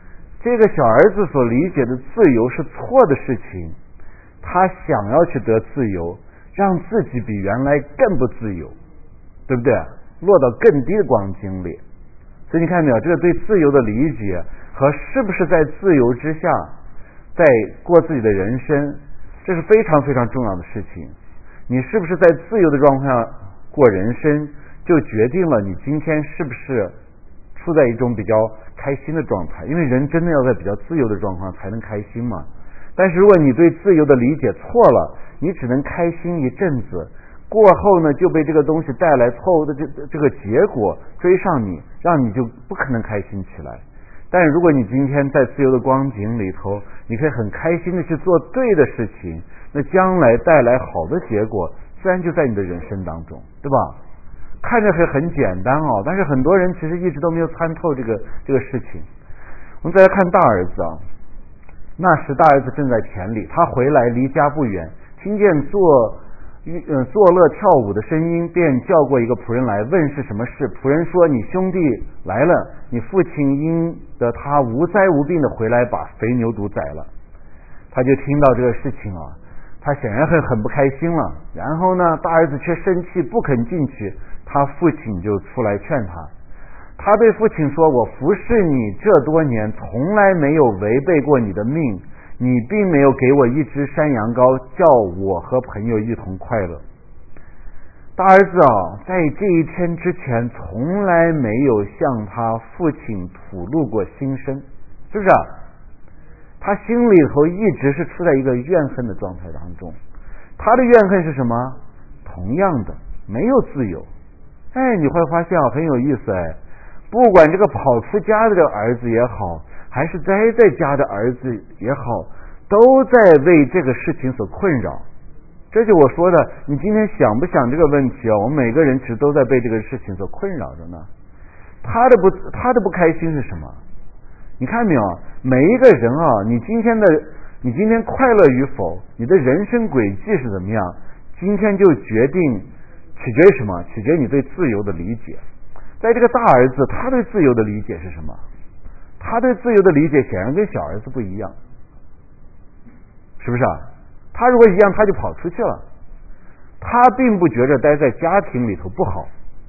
这个小儿子所理解的自由是错的事情，他想要去得自由，让自己比原来更不自由，对不对？落到更低的光景里。所以你看没有，这个对自由的理解和是不是在自由之下在过自己的人生，这是非常非常重要的事情。你是不是在自由的状况下过人生，就决定了你今天是不是处在一种比较开心的状态。因为人真的要在比较自由的状况才能开心嘛。但是如果你对自由的理解错了，你只能开心一阵子，过后呢就被这个东西带来错误的这个结果追上你，让你就不可能开心起来。但是如果你今天在自由的光景里头，你可以很开心的去做对的事情，那将来带来好的结果自然就在你的人生当中，对吧？看着是很简单哦，但是很多人其实一直都没有参透这个事情。我们再来看大儿子啊，那时大儿子正在田里，他回来离家不远，听见作乐跳舞的声音，便叫过一个仆人来，问是什么事。仆人说：你兄弟来了，你父亲因得他无灾无病的回来，把肥牛犊宰了。他就听到这个事情啊，他显然很不开心了。然后呢，大儿子却生气不肯进去，他父亲就出来劝他。他对父亲说：我服侍你这多年，从来没有违背过你的命，你并没有给我一只山羊羔，叫我和朋友一同快乐。大儿子啊，在这一天之前从来没有向他父亲吐露过心声，是不是啊？他心里头一直是处在一个怨恨的状态当中。他的怨恨是什么？同样的，没有自由。你会发现很有意思。不管这个跑出家的这个儿子也好，还是待在家的儿子也好，都在为这个事情所困扰。这就我说的，你今天想不想这个问题啊？我们每个人其实都在被这个事情所困扰着呢。他的不开心是什么？你看没有？每一个人啊，你今天快乐与否，你的人生轨迹是怎么样，今天就取决于什么？取决于你对自由的理解。在这个大儿子，他对自由的理解是什么？他对自由的理解显然跟小儿子不一样，是不是啊？他如果一样，他就跑出去了。他并不觉得待在家庭里头不好，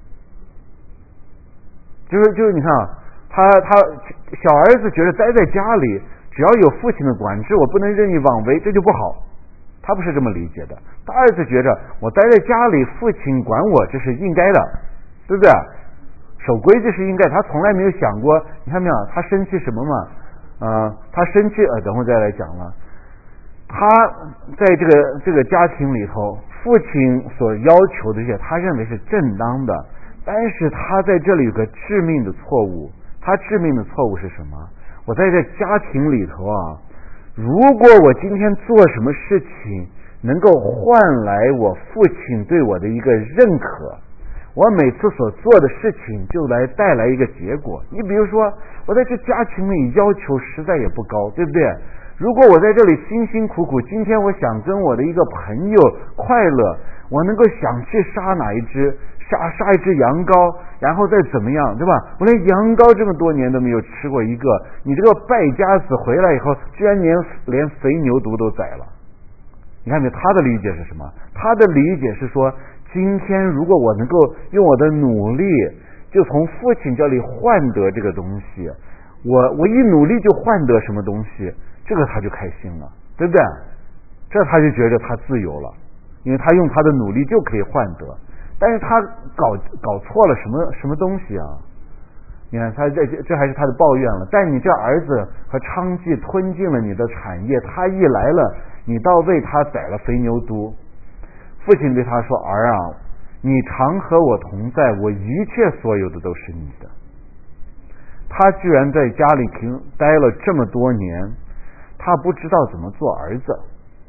就是你看啊，他小儿子觉得待在家里，只要有父亲的管制，我不能任意妄为，这就不好。他不是这么理解的。大儿子觉得我待在家里，父亲管我，这是应该的，对不对？守规矩是应该。他从来没有想过，你看没有？他生气什么嘛？他生气，等会再来讲了。他在这个家庭里头，父亲所要求的这些，他认为是正当的，但是他在这里有个致命的错误。他致命的错误是什么？我在这家庭里头啊，如果我今天做什么事情能够换来我父亲对我的一个认可，我每次所做的事情就来带来一个结果。你比如说，我在这家庭里要求实在也不高，对不对？如果我在这里辛辛苦苦，今天我想跟我的一个朋友快乐，我能够想去杀一只羊羔，然后再怎么样，对吧？我连羊羔这么多年都没有吃过一个，你这个败家子回来以后，居然连肥牛犊都宰了。你看没？他的理解是什么？他的理解是说，今天如果我能够用我的努力，就从父亲这里换得这个东西，我一努力就换得什么东西，这个他就开心了，对不对？这他就觉得他自由了，因为他用他的努力就可以换得。但是他搞错了什么东西啊？你看他这还是他的抱怨了。但你这儿子和娼妓吞进了你的产业，他一来了，你倒为他宰了肥牛犊。父亲对他说：儿啊，你常和我同在，我一切所有的都是你的。他居然在家里待了这么多年，他不知道怎么做儿子。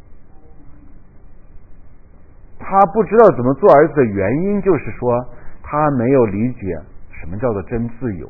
他不知道怎么做儿子的原因，就是说他没有理解什么叫做真自由。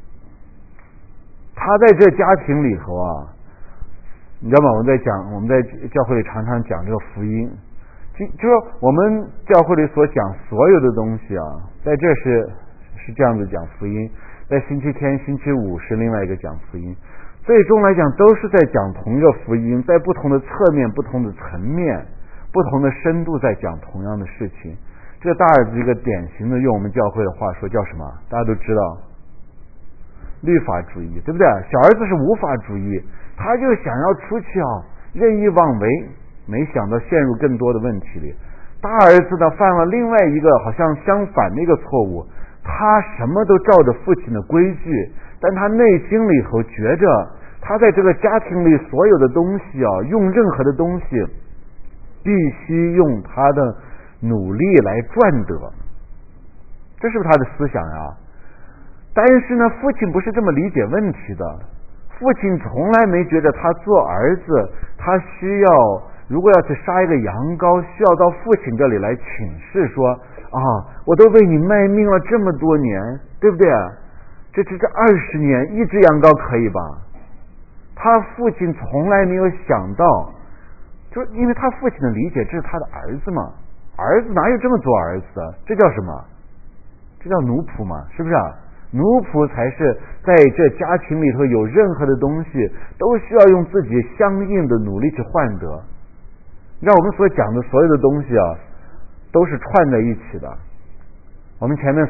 他在这家庭里头啊，你知道吗？我们在教会里常常讲这个福音，就是我们教会里所讲所有的东西啊，在这是这样子讲福音。 在星期天、星期五是另外一个讲福音。最终来讲都是在讲同一个福音，在不同的侧面、不同的层面、不同的深度在讲同样的事情。这个大儿子一个典型的，用我们教会的话说叫什么？大家都知道，律法主义，对不对？小儿子是无法主义，他就想要出去任意妄为，没想到陷入更多的问题里。大儿子呢犯了另外一个好像相反的一个错误，他什么都照着父亲的规矩，但他内心里头觉着他在这个家庭里所有的东西用任何的东西必须用他的努力来赚得，这是不是他的思想呀？但是呢，父亲不是这么理解问题的。父亲从来没觉得他做儿子，他需要如果要去杀一个羊羔，需要到父亲这里来请示说我都为你卖命了这么多年，对不对？这20年一只羊羔可以吧？他父亲从来没有想到，就是因为他父亲的理解，这是他的儿子嘛，儿子哪有这么做儿子的？这叫什么？这叫奴仆嘛，是不是奴仆才是在这家庭里头有任何的东西都需要用自己相应的努力去换得。让我们所讲的所有的东西都是串在一起的。我们前面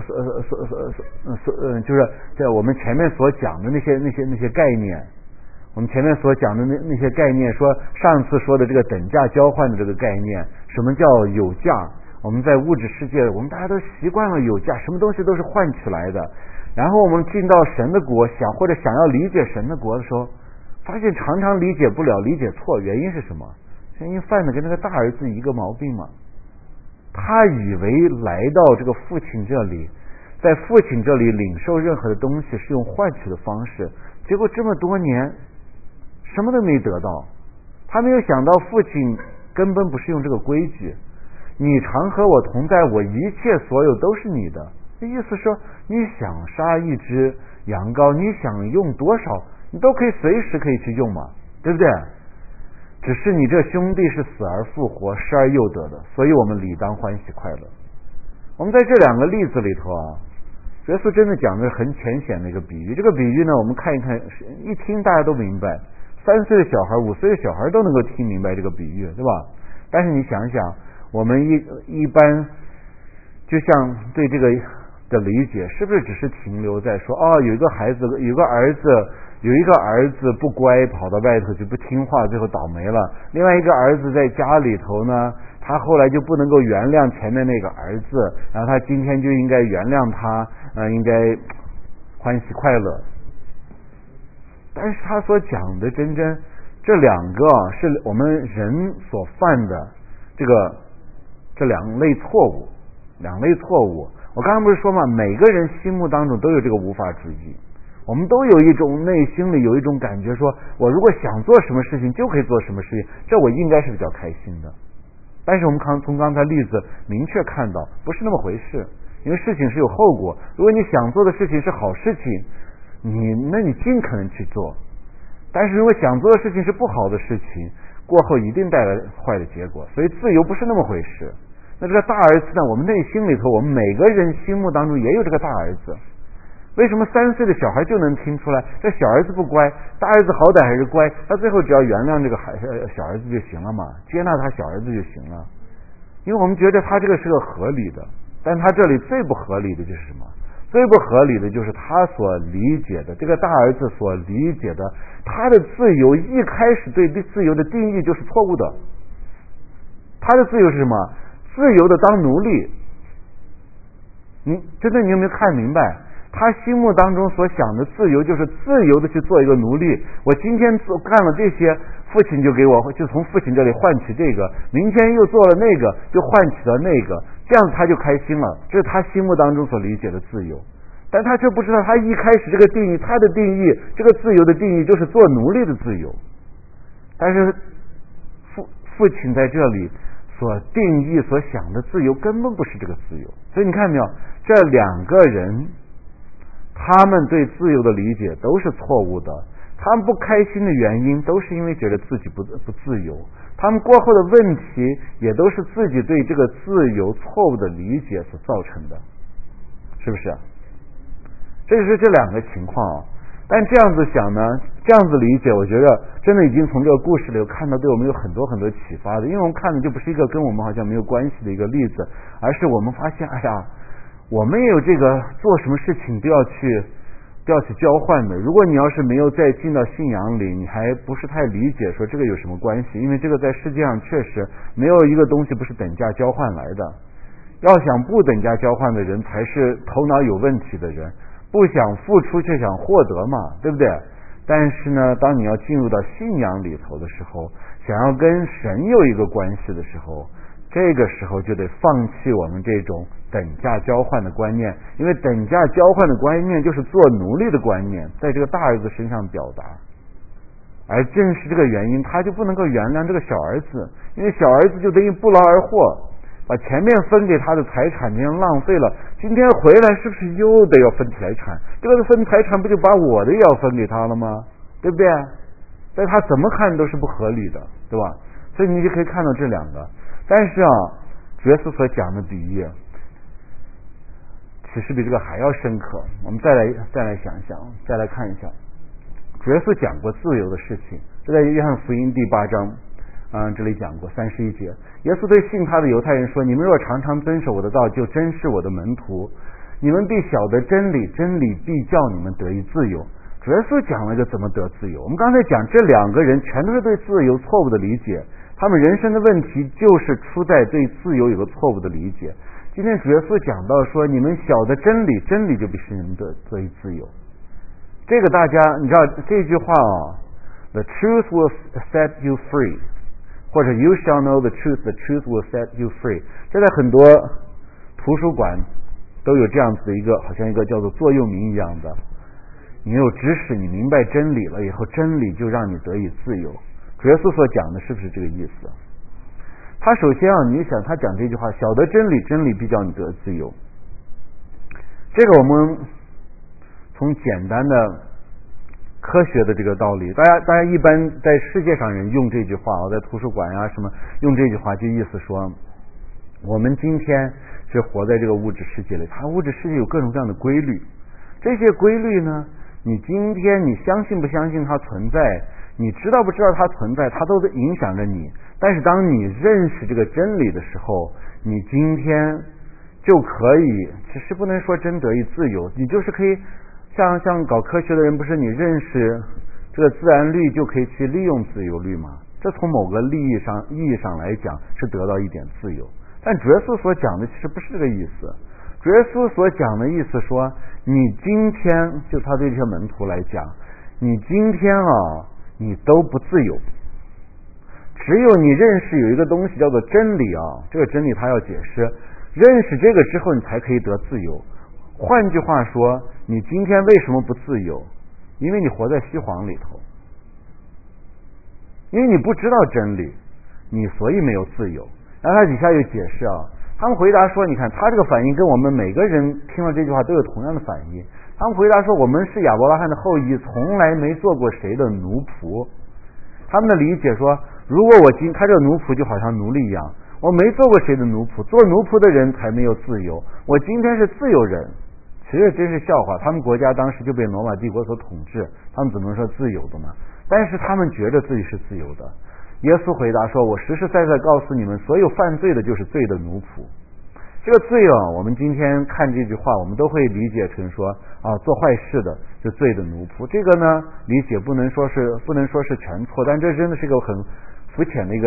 就是在我们前面所讲的那些概念，我们前面所讲的那些概念，说上次说的这个等价交换的这个概念，什么叫有价？我们在物质世界，我们大家都习惯了有价，什么东西都是换取来的。然后我们进到神的国，或者想要理解神的国的时候，发现常常理解不了，理解错。原因是什么？原因犯的跟那个大儿子一个毛病嘛。他以为来到这个父亲这里，在父亲这里领受任何的东西是用换取的方式，结果这么多年什么都没得到。他没有想到父亲根本不是用这个规矩，你常和我同在，我一切所有都是你的。意思说，你想杀一只羊羔，你想用多少，你都可以随时可以去用嘛，对不对？只是你这兄弟是死而复活，失而又得的，所以我们理当欢喜快乐。我们在这两个例子里头耶稣真的讲的是很浅显的一个比喻。这个比喻呢，我们看一看，一听大家都明白，3岁的小孩、5岁的小孩都能够听明白这个比喻，对吧？但是你想想，我们一般就像对这个的理解，是不是只是停留在说有一个儿子不乖，跑到外头就不听话，最后倒霉了。另外一个儿子在家里头呢，他后来就不能够原谅前面那个儿子，然后他今天就应该原谅他，应该欢喜快乐。但是他所讲的真正这两个是我们人所犯的这两类错误。我刚刚不是说嘛，每个人心目当中都有这个无法主义，我们都有一种内心里有一种感觉，说我如果想做什么事情就可以做什么事情，这我应该是比较开心的。但是我们从刚才例子明确看到不是那么回事，因为事情是有后果。如果你想做的事情是好事情，那你尽可能去做。但是如果想做的事情是不好的事情，过后一定带来坏的结果。所以自由不是那么回事。那这个大儿子呢，我们内心里头，我们每个人心目当中也有这个大儿子。为什么3岁的小孩就能听出来这小儿子不乖，大儿子好歹还是乖，他最后只要原谅这个小儿子就行了嘛，接纳他小儿子就行了。因为我们觉得他这个是个合理的，但他这里最不合理的就是什么？最不合理的就是他所理解的，这个大儿子所理解的，他的自由一开始对自由的定义就是错误的。他的自由是什么？自由的当奴隶。你有没有看明白？他心目当中所想的自由就是自由的去做一个奴隶。我今天干了这些，父亲就从父亲这里换取这个，明天又做了那个，就换取了那个，这样子他就开心了。这是他心目当中所理解的自由。但他却不知道，他一开始这个定义，他的定义，这个自由的定义就是做奴隶的自由。但是父亲在这里所定义所想的自由根本不是这个自由。所以你看没有，这两个人他们对自由的理解都是错误的，他们不开心的原因都是因为觉得自己不自由，他们过后的问题也都是自己对这个自由错误的理解所造成的，是不是？ 这是这两个情况啊。但这样子想呢，这样子理解，我觉得真的已经从这个故事里看到对我们有很多很多启发的。因为我们看的就不是一个跟我们好像没有关系的一个例子，而是我们发现，哎呀，我们也有这个做什么事情都要去交换的。如果你要是没有再进到信仰里，你还不是太理解说这个有什么关系，因为这个在世界上确实没有一个东西不是等价交换来的。要想不等价交换的人才是头脑有问题的人，不想付出却想获得嘛，对不对？但是呢，当你要进入到信仰里头的时候，想要跟神有一个关系的时候，这个时候就得放弃我们这种等价交换的观念，因为等价交换的观念就是做奴隶的观念，在这个大儿子身上表达。而正是这个原因，他就不能够原谅这个小儿子，因为小儿子就等于不劳而获，把前面分给他的财产这样浪费了，今天回来是不是又得要分财产？这个分财产不就把我的也要分给他了吗？对不对？在他怎么看都是不合理的，对吧？所以你就可以看到这两个。但是啊，主耶稣所讲的比喻其实比这个还要深刻。我们再来想一想，再来看一下，主耶稣讲过自由的事情，这在约翰福音第8章这里讲过31节。耶稣对信他的犹太人说：你们若常常遵守我的道，就真是我的门徒，你们必晓得真理，真理必叫你们得以自由。主耶稣讲了一个怎么得自由。我们刚才讲这两个人全都是对自由错误的理解，他们人生的问题就是出在对自由有个错误的理解。今天主耶稣讲到说，你们晓得真理，真理就必使你们得以自由。这个大家你知道这句话啊 ，The truth will set you free， 或者 You shall know the truth, the truth will set you free。这在很多图书馆都有这样子的一个，好像一个叫做座右铭一样的。你有知识，你明白真理了以后，真理就让你得以自由。主耶稣所讲的是不是这个意思？他首先你想他讲这句话，晓得真理，真理必叫你得自由。这个我们从简单的科学的这个道理，大家一般在世界上人用这句话在图书馆什么用这句话，就意思说，我们今天是活在这个物质世界里，它物质世界有各种各样的规律，这些规律呢，你今天你相信不相信它存在，你知道不知道它存在，它都在影响着你。但是当你认识这个真理的时候，你今天就可以，其实不能说真得以自由，你就是可以像搞科学的人，不是你认识这个自然律就可以去利用自由律吗？这从某个意义上来讲是得到一点自由。但主耶稣所讲的其实不是这个意思。主耶稣所讲的意思说，你今天就他对这些门徒来讲，你今天你都不自由，只有你认识有一个东西叫做真理这个真理他要解释，认识这个之后你才可以得自由。换句话说，你今天为什么不自由？因为你活在虚谎里头，因为你不知道真理，你所以没有自由。然后他底下有解释他们回答说，你看他这个反应跟我们每个人听了这句话都有同样的反应。他们回答说，我们是亚伯拉罕的后裔，从来没做过谁的奴仆。他们的理解说，如果他这个奴仆就好像奴隶一样，我没做过谁的奴仆，做奴仆的人才没有自由，我今天是自由人。其实真是笑话，他们国家当时就被罗马帝国所统治，他们怎么能说自由的呢？但是他们觉得自己是自由的。耶稣回答说，我实实在在告诉你们，所有犯罪的就是罪的奴仆。这个罪我们今天看这句话，我们都会理解成说做坏事的是罪的奴仆。这个呢，理解不能说是全错，但这真的是一个很肤浅的一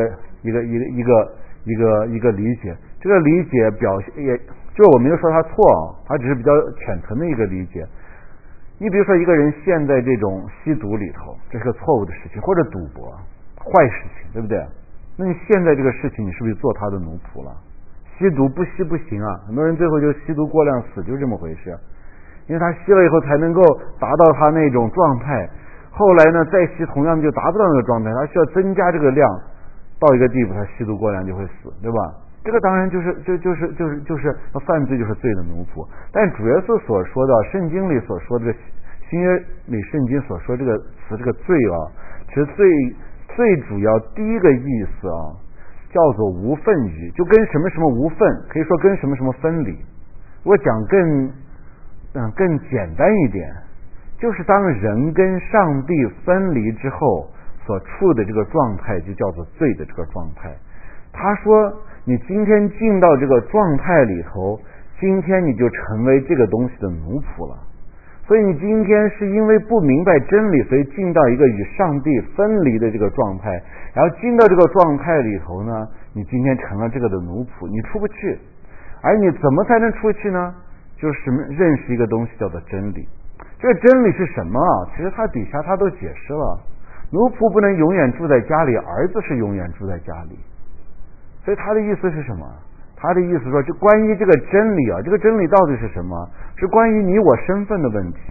个理解。这个理解表现也就是我没有说他错他只是比较浅层的一个理解。你比如说一个人陷在这种吸毒里头，这是个错误的事情，或者赌博坏事情，对不对？那你现在这个事情，你是不是做他的奴仆了？吸毒不吸不行很多人最后就吸毒过量死，就是这么回事。因为他吸了以后才能够达到他那种状态，后来呢再吸同样就达不到那个状态，他需要增加这个量，到一个地步他吸毒过量就会死，对吧？这个当然就是犯罪，就是罪的奴仆。但主耶稣所说的圣经里所说的新约里圣经所说这个词，这个罪其实最主要第一个意思叫做无分于，就跟什么什么无分，可以说跟什么什么分离。我讲更更简单一点，就是当人跟上帝分离之后所处的这个状态，就叫做罪的这个状态。他说你今天进到这个状态里头，今天你就成为这个东西的奴仆了。所以你今天是因为不明白真理，所以进到一个与上帝分离的这个状态，然后进到这个状态里头呢，你今天成了这个的奴仆，你出不去。而你怎么才能出去呢？就是认识一个东西叫做真理。这个真理是什么啊？其实它底下他都解释了，奴仆不能永远住在家里，儿子是永远住在家里。所以他的意思是什么？他的意思说，就关于这个真理啊，这个真理到底是什么？是关于你我身份的问题。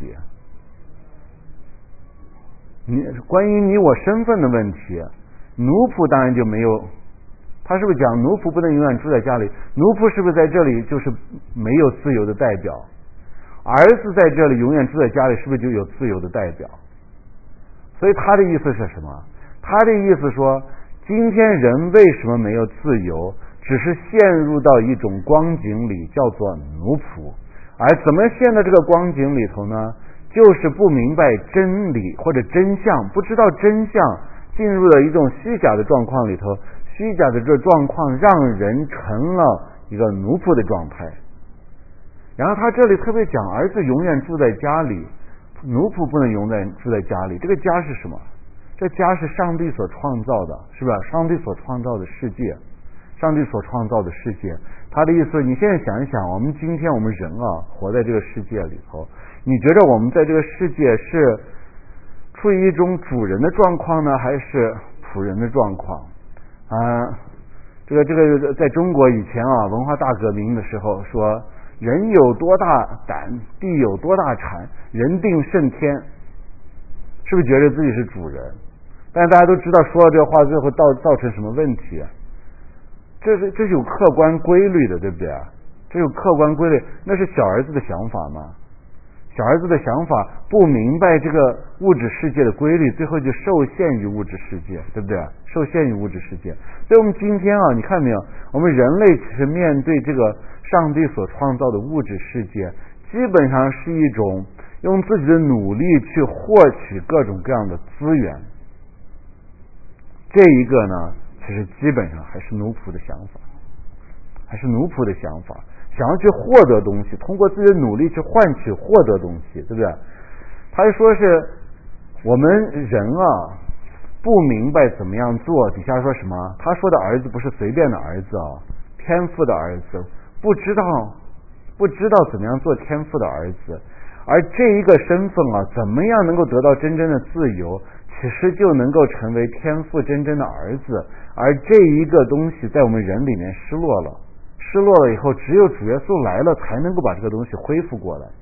关于你我身份的问题，奴仆当然就没有。他是不是讲奴仆不能永远住在家里？奴仆是不是在这里就是没有自由的代表？儿子在这里永远住在家里，是不是就有自由的代表？所以他的意思是什么？他的意思说，今天人为什么没有自由？只是陷入到一种光景里，叫做奴仆。而怎么陷到这个光景里头呢？就是不明白真理或者真相，不知道真相，进入了一种虚假的状况里头。虚假的这状况让人成了一个奴仆的状态。然后他这里特别讲，儿子永远住在家里，奴仆不能永远住在家里。这个家是什么？这家是上帝所创造的，是吧？上帝所创造的世界，上帝所创造的世界。他的意思，你现在想一想，我们今天我们人啊，活在这个世界里头，你觉得我们在这个世界是处于一种主人的状况呢，还是仆人的状况？这个在中国以前啊，文化大革命的时候说，人有多大胆，地有多大产，人定胜天。是不是觉得自己是主人？但是大家都知道，说了这个话最后造成什么问题？这是有客观规律的，对不对啊？这有客观规律，那是小儿子的想法吗？小儿子的想法不明白这个物质世界的规律，最后就受限于物质世界，对不对？受限于物质世界。所以我们今天啊，你看没有，我们人类其实面对这个上帝所创造的物质世界，基本上是一种用自己的努力去获取各种各样的资源。这一个呢，其实基本上还是奴仆的想法，还是奴仆的想法。想要去获得东西，通过自己的努力去换取获得东西，对不对？他就说是我们人啊，不明白怎么样做。底下说什么？他说的儿子不是随便的儿子啊，天父的儿子，不知道怎么样做天父的儿子。而这一个身份啊，怎么样能够得到真正的自由，其实就能够成为天父真正的儿子。而这一个东西在我们人里面失落了。失落了以后，只有主耶稣来了，才能够把这个东西恢复过来，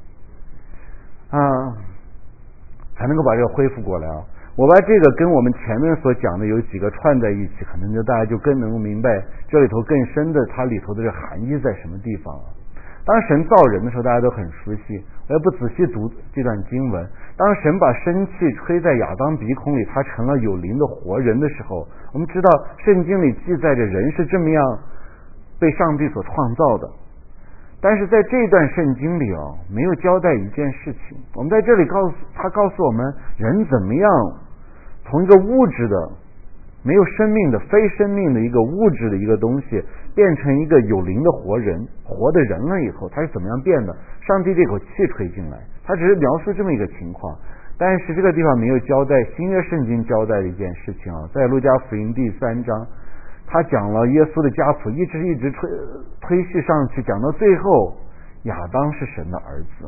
才能够把这个恢复过来啊！我把这个跟我们前面所讲的有几个串在一起，可能就大家就更能够明白这里头更深的它里头的这个含义在什么地方了。当神造人的时候，大家都很熟悉，我也不仔细读这段经文。当神把生气吹在亚当鼻孔里，他成了有灵的活人的时候，我们知道圣经里记载着人是这么样被上帝所创造的。但是在这段圣经里没有交代一件事情。我们在这里告诉我们，人怎么样从一个物质的没有生命的非生命的一个物质的一个东西，变成一个有灵的活的人了以后，他是怎么样变的？上帝这口气吹进来，他只是描述这么一个情况。但是这个地方没有交代新约圣经交代的一件事情在路加福音第3章，他讲了耶稣的家谱，一直推续上去，讲到最后，亚当是神的儿子。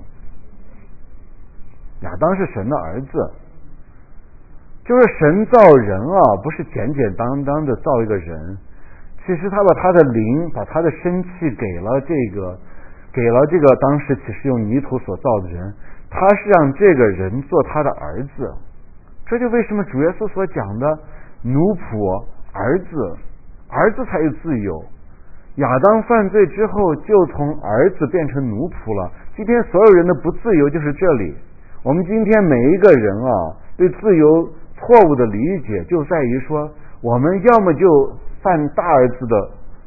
亚当是神的儿子，就是神造人不是简简单单的造一个人，其实他把他的灵，把他的生气给了这个当时其实用泥土所造的人，他是让这个人做他的儿子。这就为什么主耶稣所讲的奴仆儿子才有自由。亚当犯罪之后，就从儿子变成奴仆了。今天所有人的不自由就是这里。我们今天每一个人对自由错误的理解就在于说，我们要么就犯大儿子的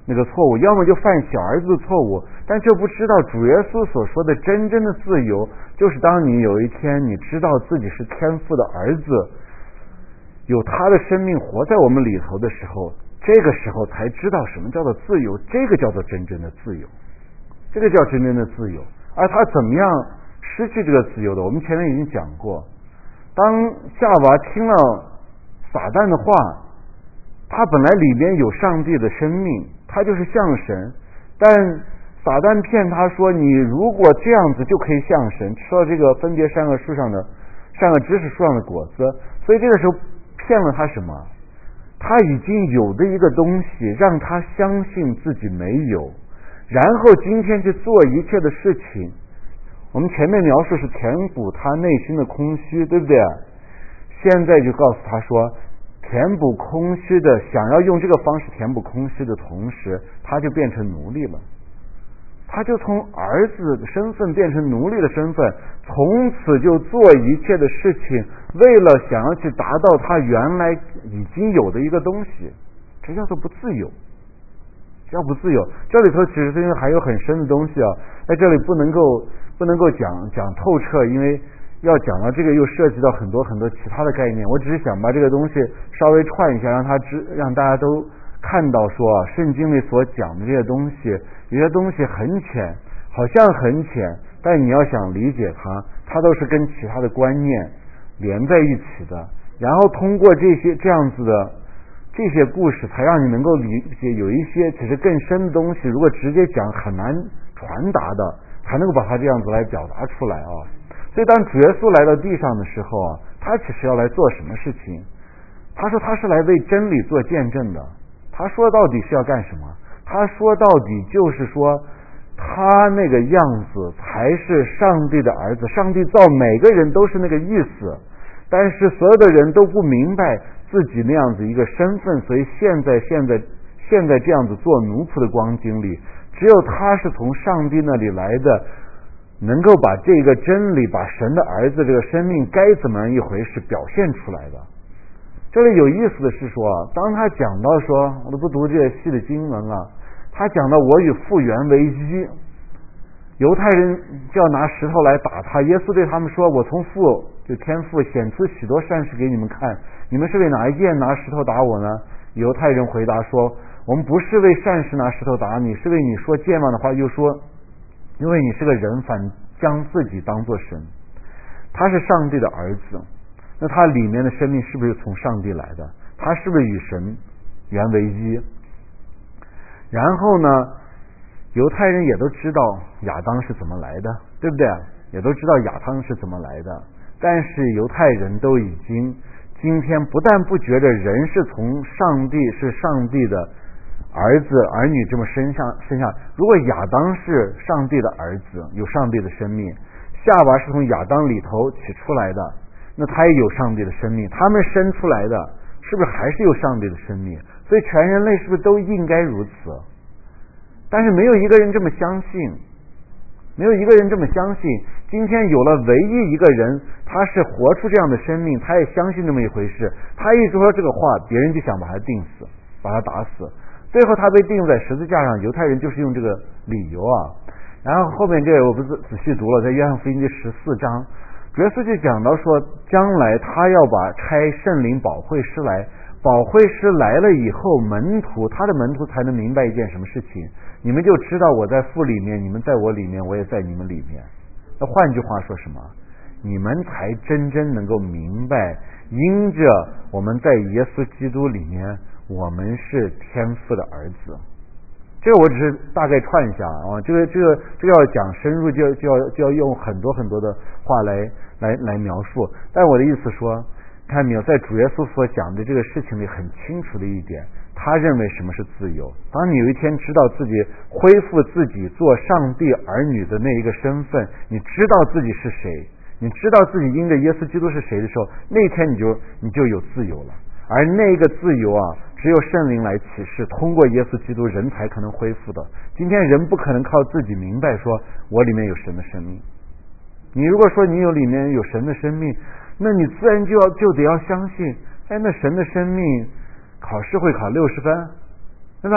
那个错误，要么就犯小儿子的错误，但却不知道主耶稣所说的真正的自由，就是当你有一天你知道自己是天父的儿子，有他的生命活在我们里头的时候，这个时候才知道什么叫做自由，这个叫做真正的自由，这个叫真正的自由。而他怎么样失去这个自由的，我们前面已经讲过。当夏娃听了撒旦的话，他本来里面有上帝的生命，他就是像神，但撒旦骗他说，你如果这样子就可以像神，吃了这个分别善恶知识树上的果子。所以这个时候骗了他什么？他已经有的一个东西让他相信自己没有，然后今天去做一切的事情。我们前面描述是填补他内心的空虚，对不对？现在就告诉他说，填补空虚的，想要用这个方式填补空虚的同时，他就变成奴隶了。他就从儿子的身份变成奴隶的身份，从此就做一切的事情，为了想要去达到他原来已经有的一个东西，这叫做不自由。叫不自由。这里头其实是因为还有很深的东西啊，在这里不能够讲透彻，因为要讲到这个又涉及到很多很多其他的概念。我只是想把这个东西稍微串一下，让大家都看到说圣经里所讲的这些东西，有些东西很浅，好像很浅，但你要想理解它都是跟其他的观念连在一起的，然后通过这样子的这些故事，才让你能够理解有一些其实更深的东西，如果直接讲很难传达的，才能够把它这样子来表达出来啊。所以当主耶稣来到地上的时候啊，他其实要来做什么事情？他说他是来为真理做见证的。他说到底是要干什么？他说到底就是说，他那个样子才是上帝的儿子。上帝造每个人都是那个意思，但是所有的人都不明白自己那样子一个身份，所以现在这样子做奴仆的光景里，只有他是从上帝那里来的，能够把这个真理，把神的儿子这个生命该怎么样一回事表现出来的。这里有意思的是说，当他讲到说，我都不读这些细的经文了，他讲到我与父原为一，犹太人就要拿石头来打他，耶稣对他们说，我从父就天父显出许多善事给你们看，你们是为哪一件拿石头打我呢？犹太人回答说，我们不是为善事拿石头打你，是为你说僭妄的话，又说因为你是个人，反将自己当作神。他是上帝的儿子，那他里面的生命是不是从上帝来的？他是不是与神原为一？然后呢，犹太人也都知道亚当是怎么来的，对不对？也都知道亚当是怎么来的，但是犹太人都已经今天不但不觉得人是从上帝的儿子儿女这么生下，如果亚当是上帝的儿子，有上帝的生命，夏娃是从亚当里头取出来的，那他也有上帝的生命，他们生出来的是不是还是有上帝的生命？所以全人类是不是都应该如此？但是没有一个人这么相信，没有一个人这么相信。今天有了唯一一个人，他是活出这样的生命，他也相信这么一回事，他一说这个话，别人就想把他钉死，把他打死，最后他被钉在十字架上，犹太人就是用这个理由啊。然后后面这个我不仔细读了，在约翰福音第14章，主耶稣就讲到说，将来他要把差圣灵保惠师来，保惠师来了以后，他的门徒才能明白一件什么事情，你们就知道我在父里面，你们在我里面，我也在你们里面。那换句话说什么？你们才真正能够明白，因着我们在耶稣基督里面，我们是天父的儿子。这个我只是大概串一下啊，这个要讲深入就要用很多很多的话来描述。但我的意思说，看没有，在主耶稣所讲的这个事情里很清楚的一点，他认为什么是自由。当你有一天知道自己恢复自己做上帝儿女的那一个身份，你知道自己是谁，你知道自己因着耶稣基督是谁的时候，那一天你就有自由了。而那个自由啊，只有圣灵来启示，通过耶稣基督人才可能恢复的。今天人不可能靠自己明白说我里面有神的生命。你如果说你里面有神的生命，那你自然就得要相信，那神的生命考试会考60分，对吧？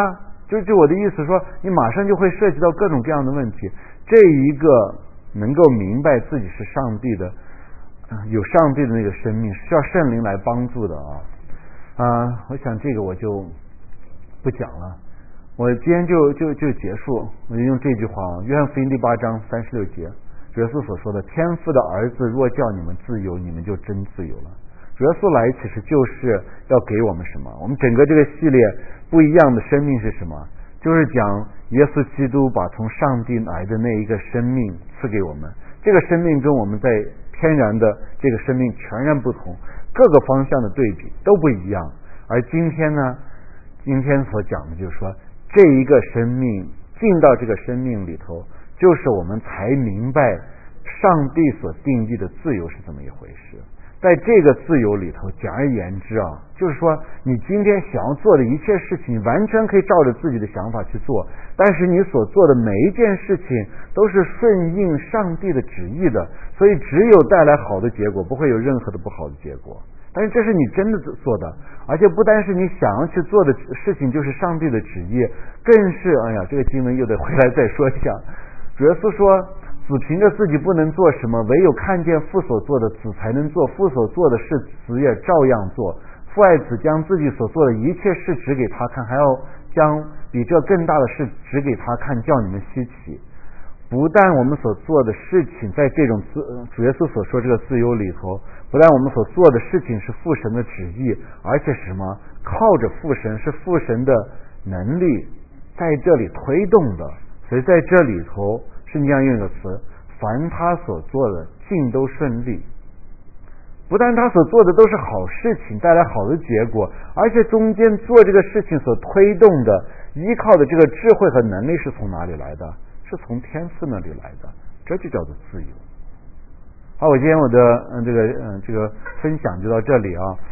就我的意思说，你马上就会涉及到各种各样的问题。这一个能够明白自己是上帝的，有上帝的那个生命，需要圣灵来帮助的我想这个我就不讲了。我今天就结束，我就用这句话约翰福音第8章36节，主耶稣所说的：天父的儿子若叫你们自由，你们就真自由了。主耶稣来其实就是要给我们什么？我们整个这个系列不一样的生命是什么？就是讲耶稣基督把从上帝来的那一个生命赐给我们，这个生命跟我们在天然的这个生命全然不同，各个方向的对比都不一样。而今天呢，今天所讲的就是说，这一个生命进到这个生命里头，就是我们才明白上帝所定义的自由是这么一回事。在这个自由里头，简而言之就是说你今天想要做的一切事情，完全可以照着自己的想法去做，但是你所做的每一件事情都是顺应上帝的旨意的，所以只有带来好的结果，不会有任何的不好的结果。但是这是你真的做的，而且不单是你想要去做的事情就是上帝的旨意，更是这个经文又得回来再说一下。主耶稣说，子凭着自己不能做什么，唯有看见父所做的，子才能做。父所做的事，子也照样做。父爱子，将自己所做的一切事指给他看，还要将比这更大的事指给他看，叫你们稀奇。不但我们所做的事情在这种主耶稣所说这个自由里头，不但我们所做的事情是父神的旨意，而且是什么？靠着父神，是父神的能力在这里推动的。所以在这里头圣经上用一个词，凡他所做的尽都顺利。不但他所做的都是好事情，带来好的结果，而且中间做这个事情所推动的依靠的这个智慧和能力是从哪里来的？是从天父那里来的，这就叫做自由。好，我今天我的这个分享就到这里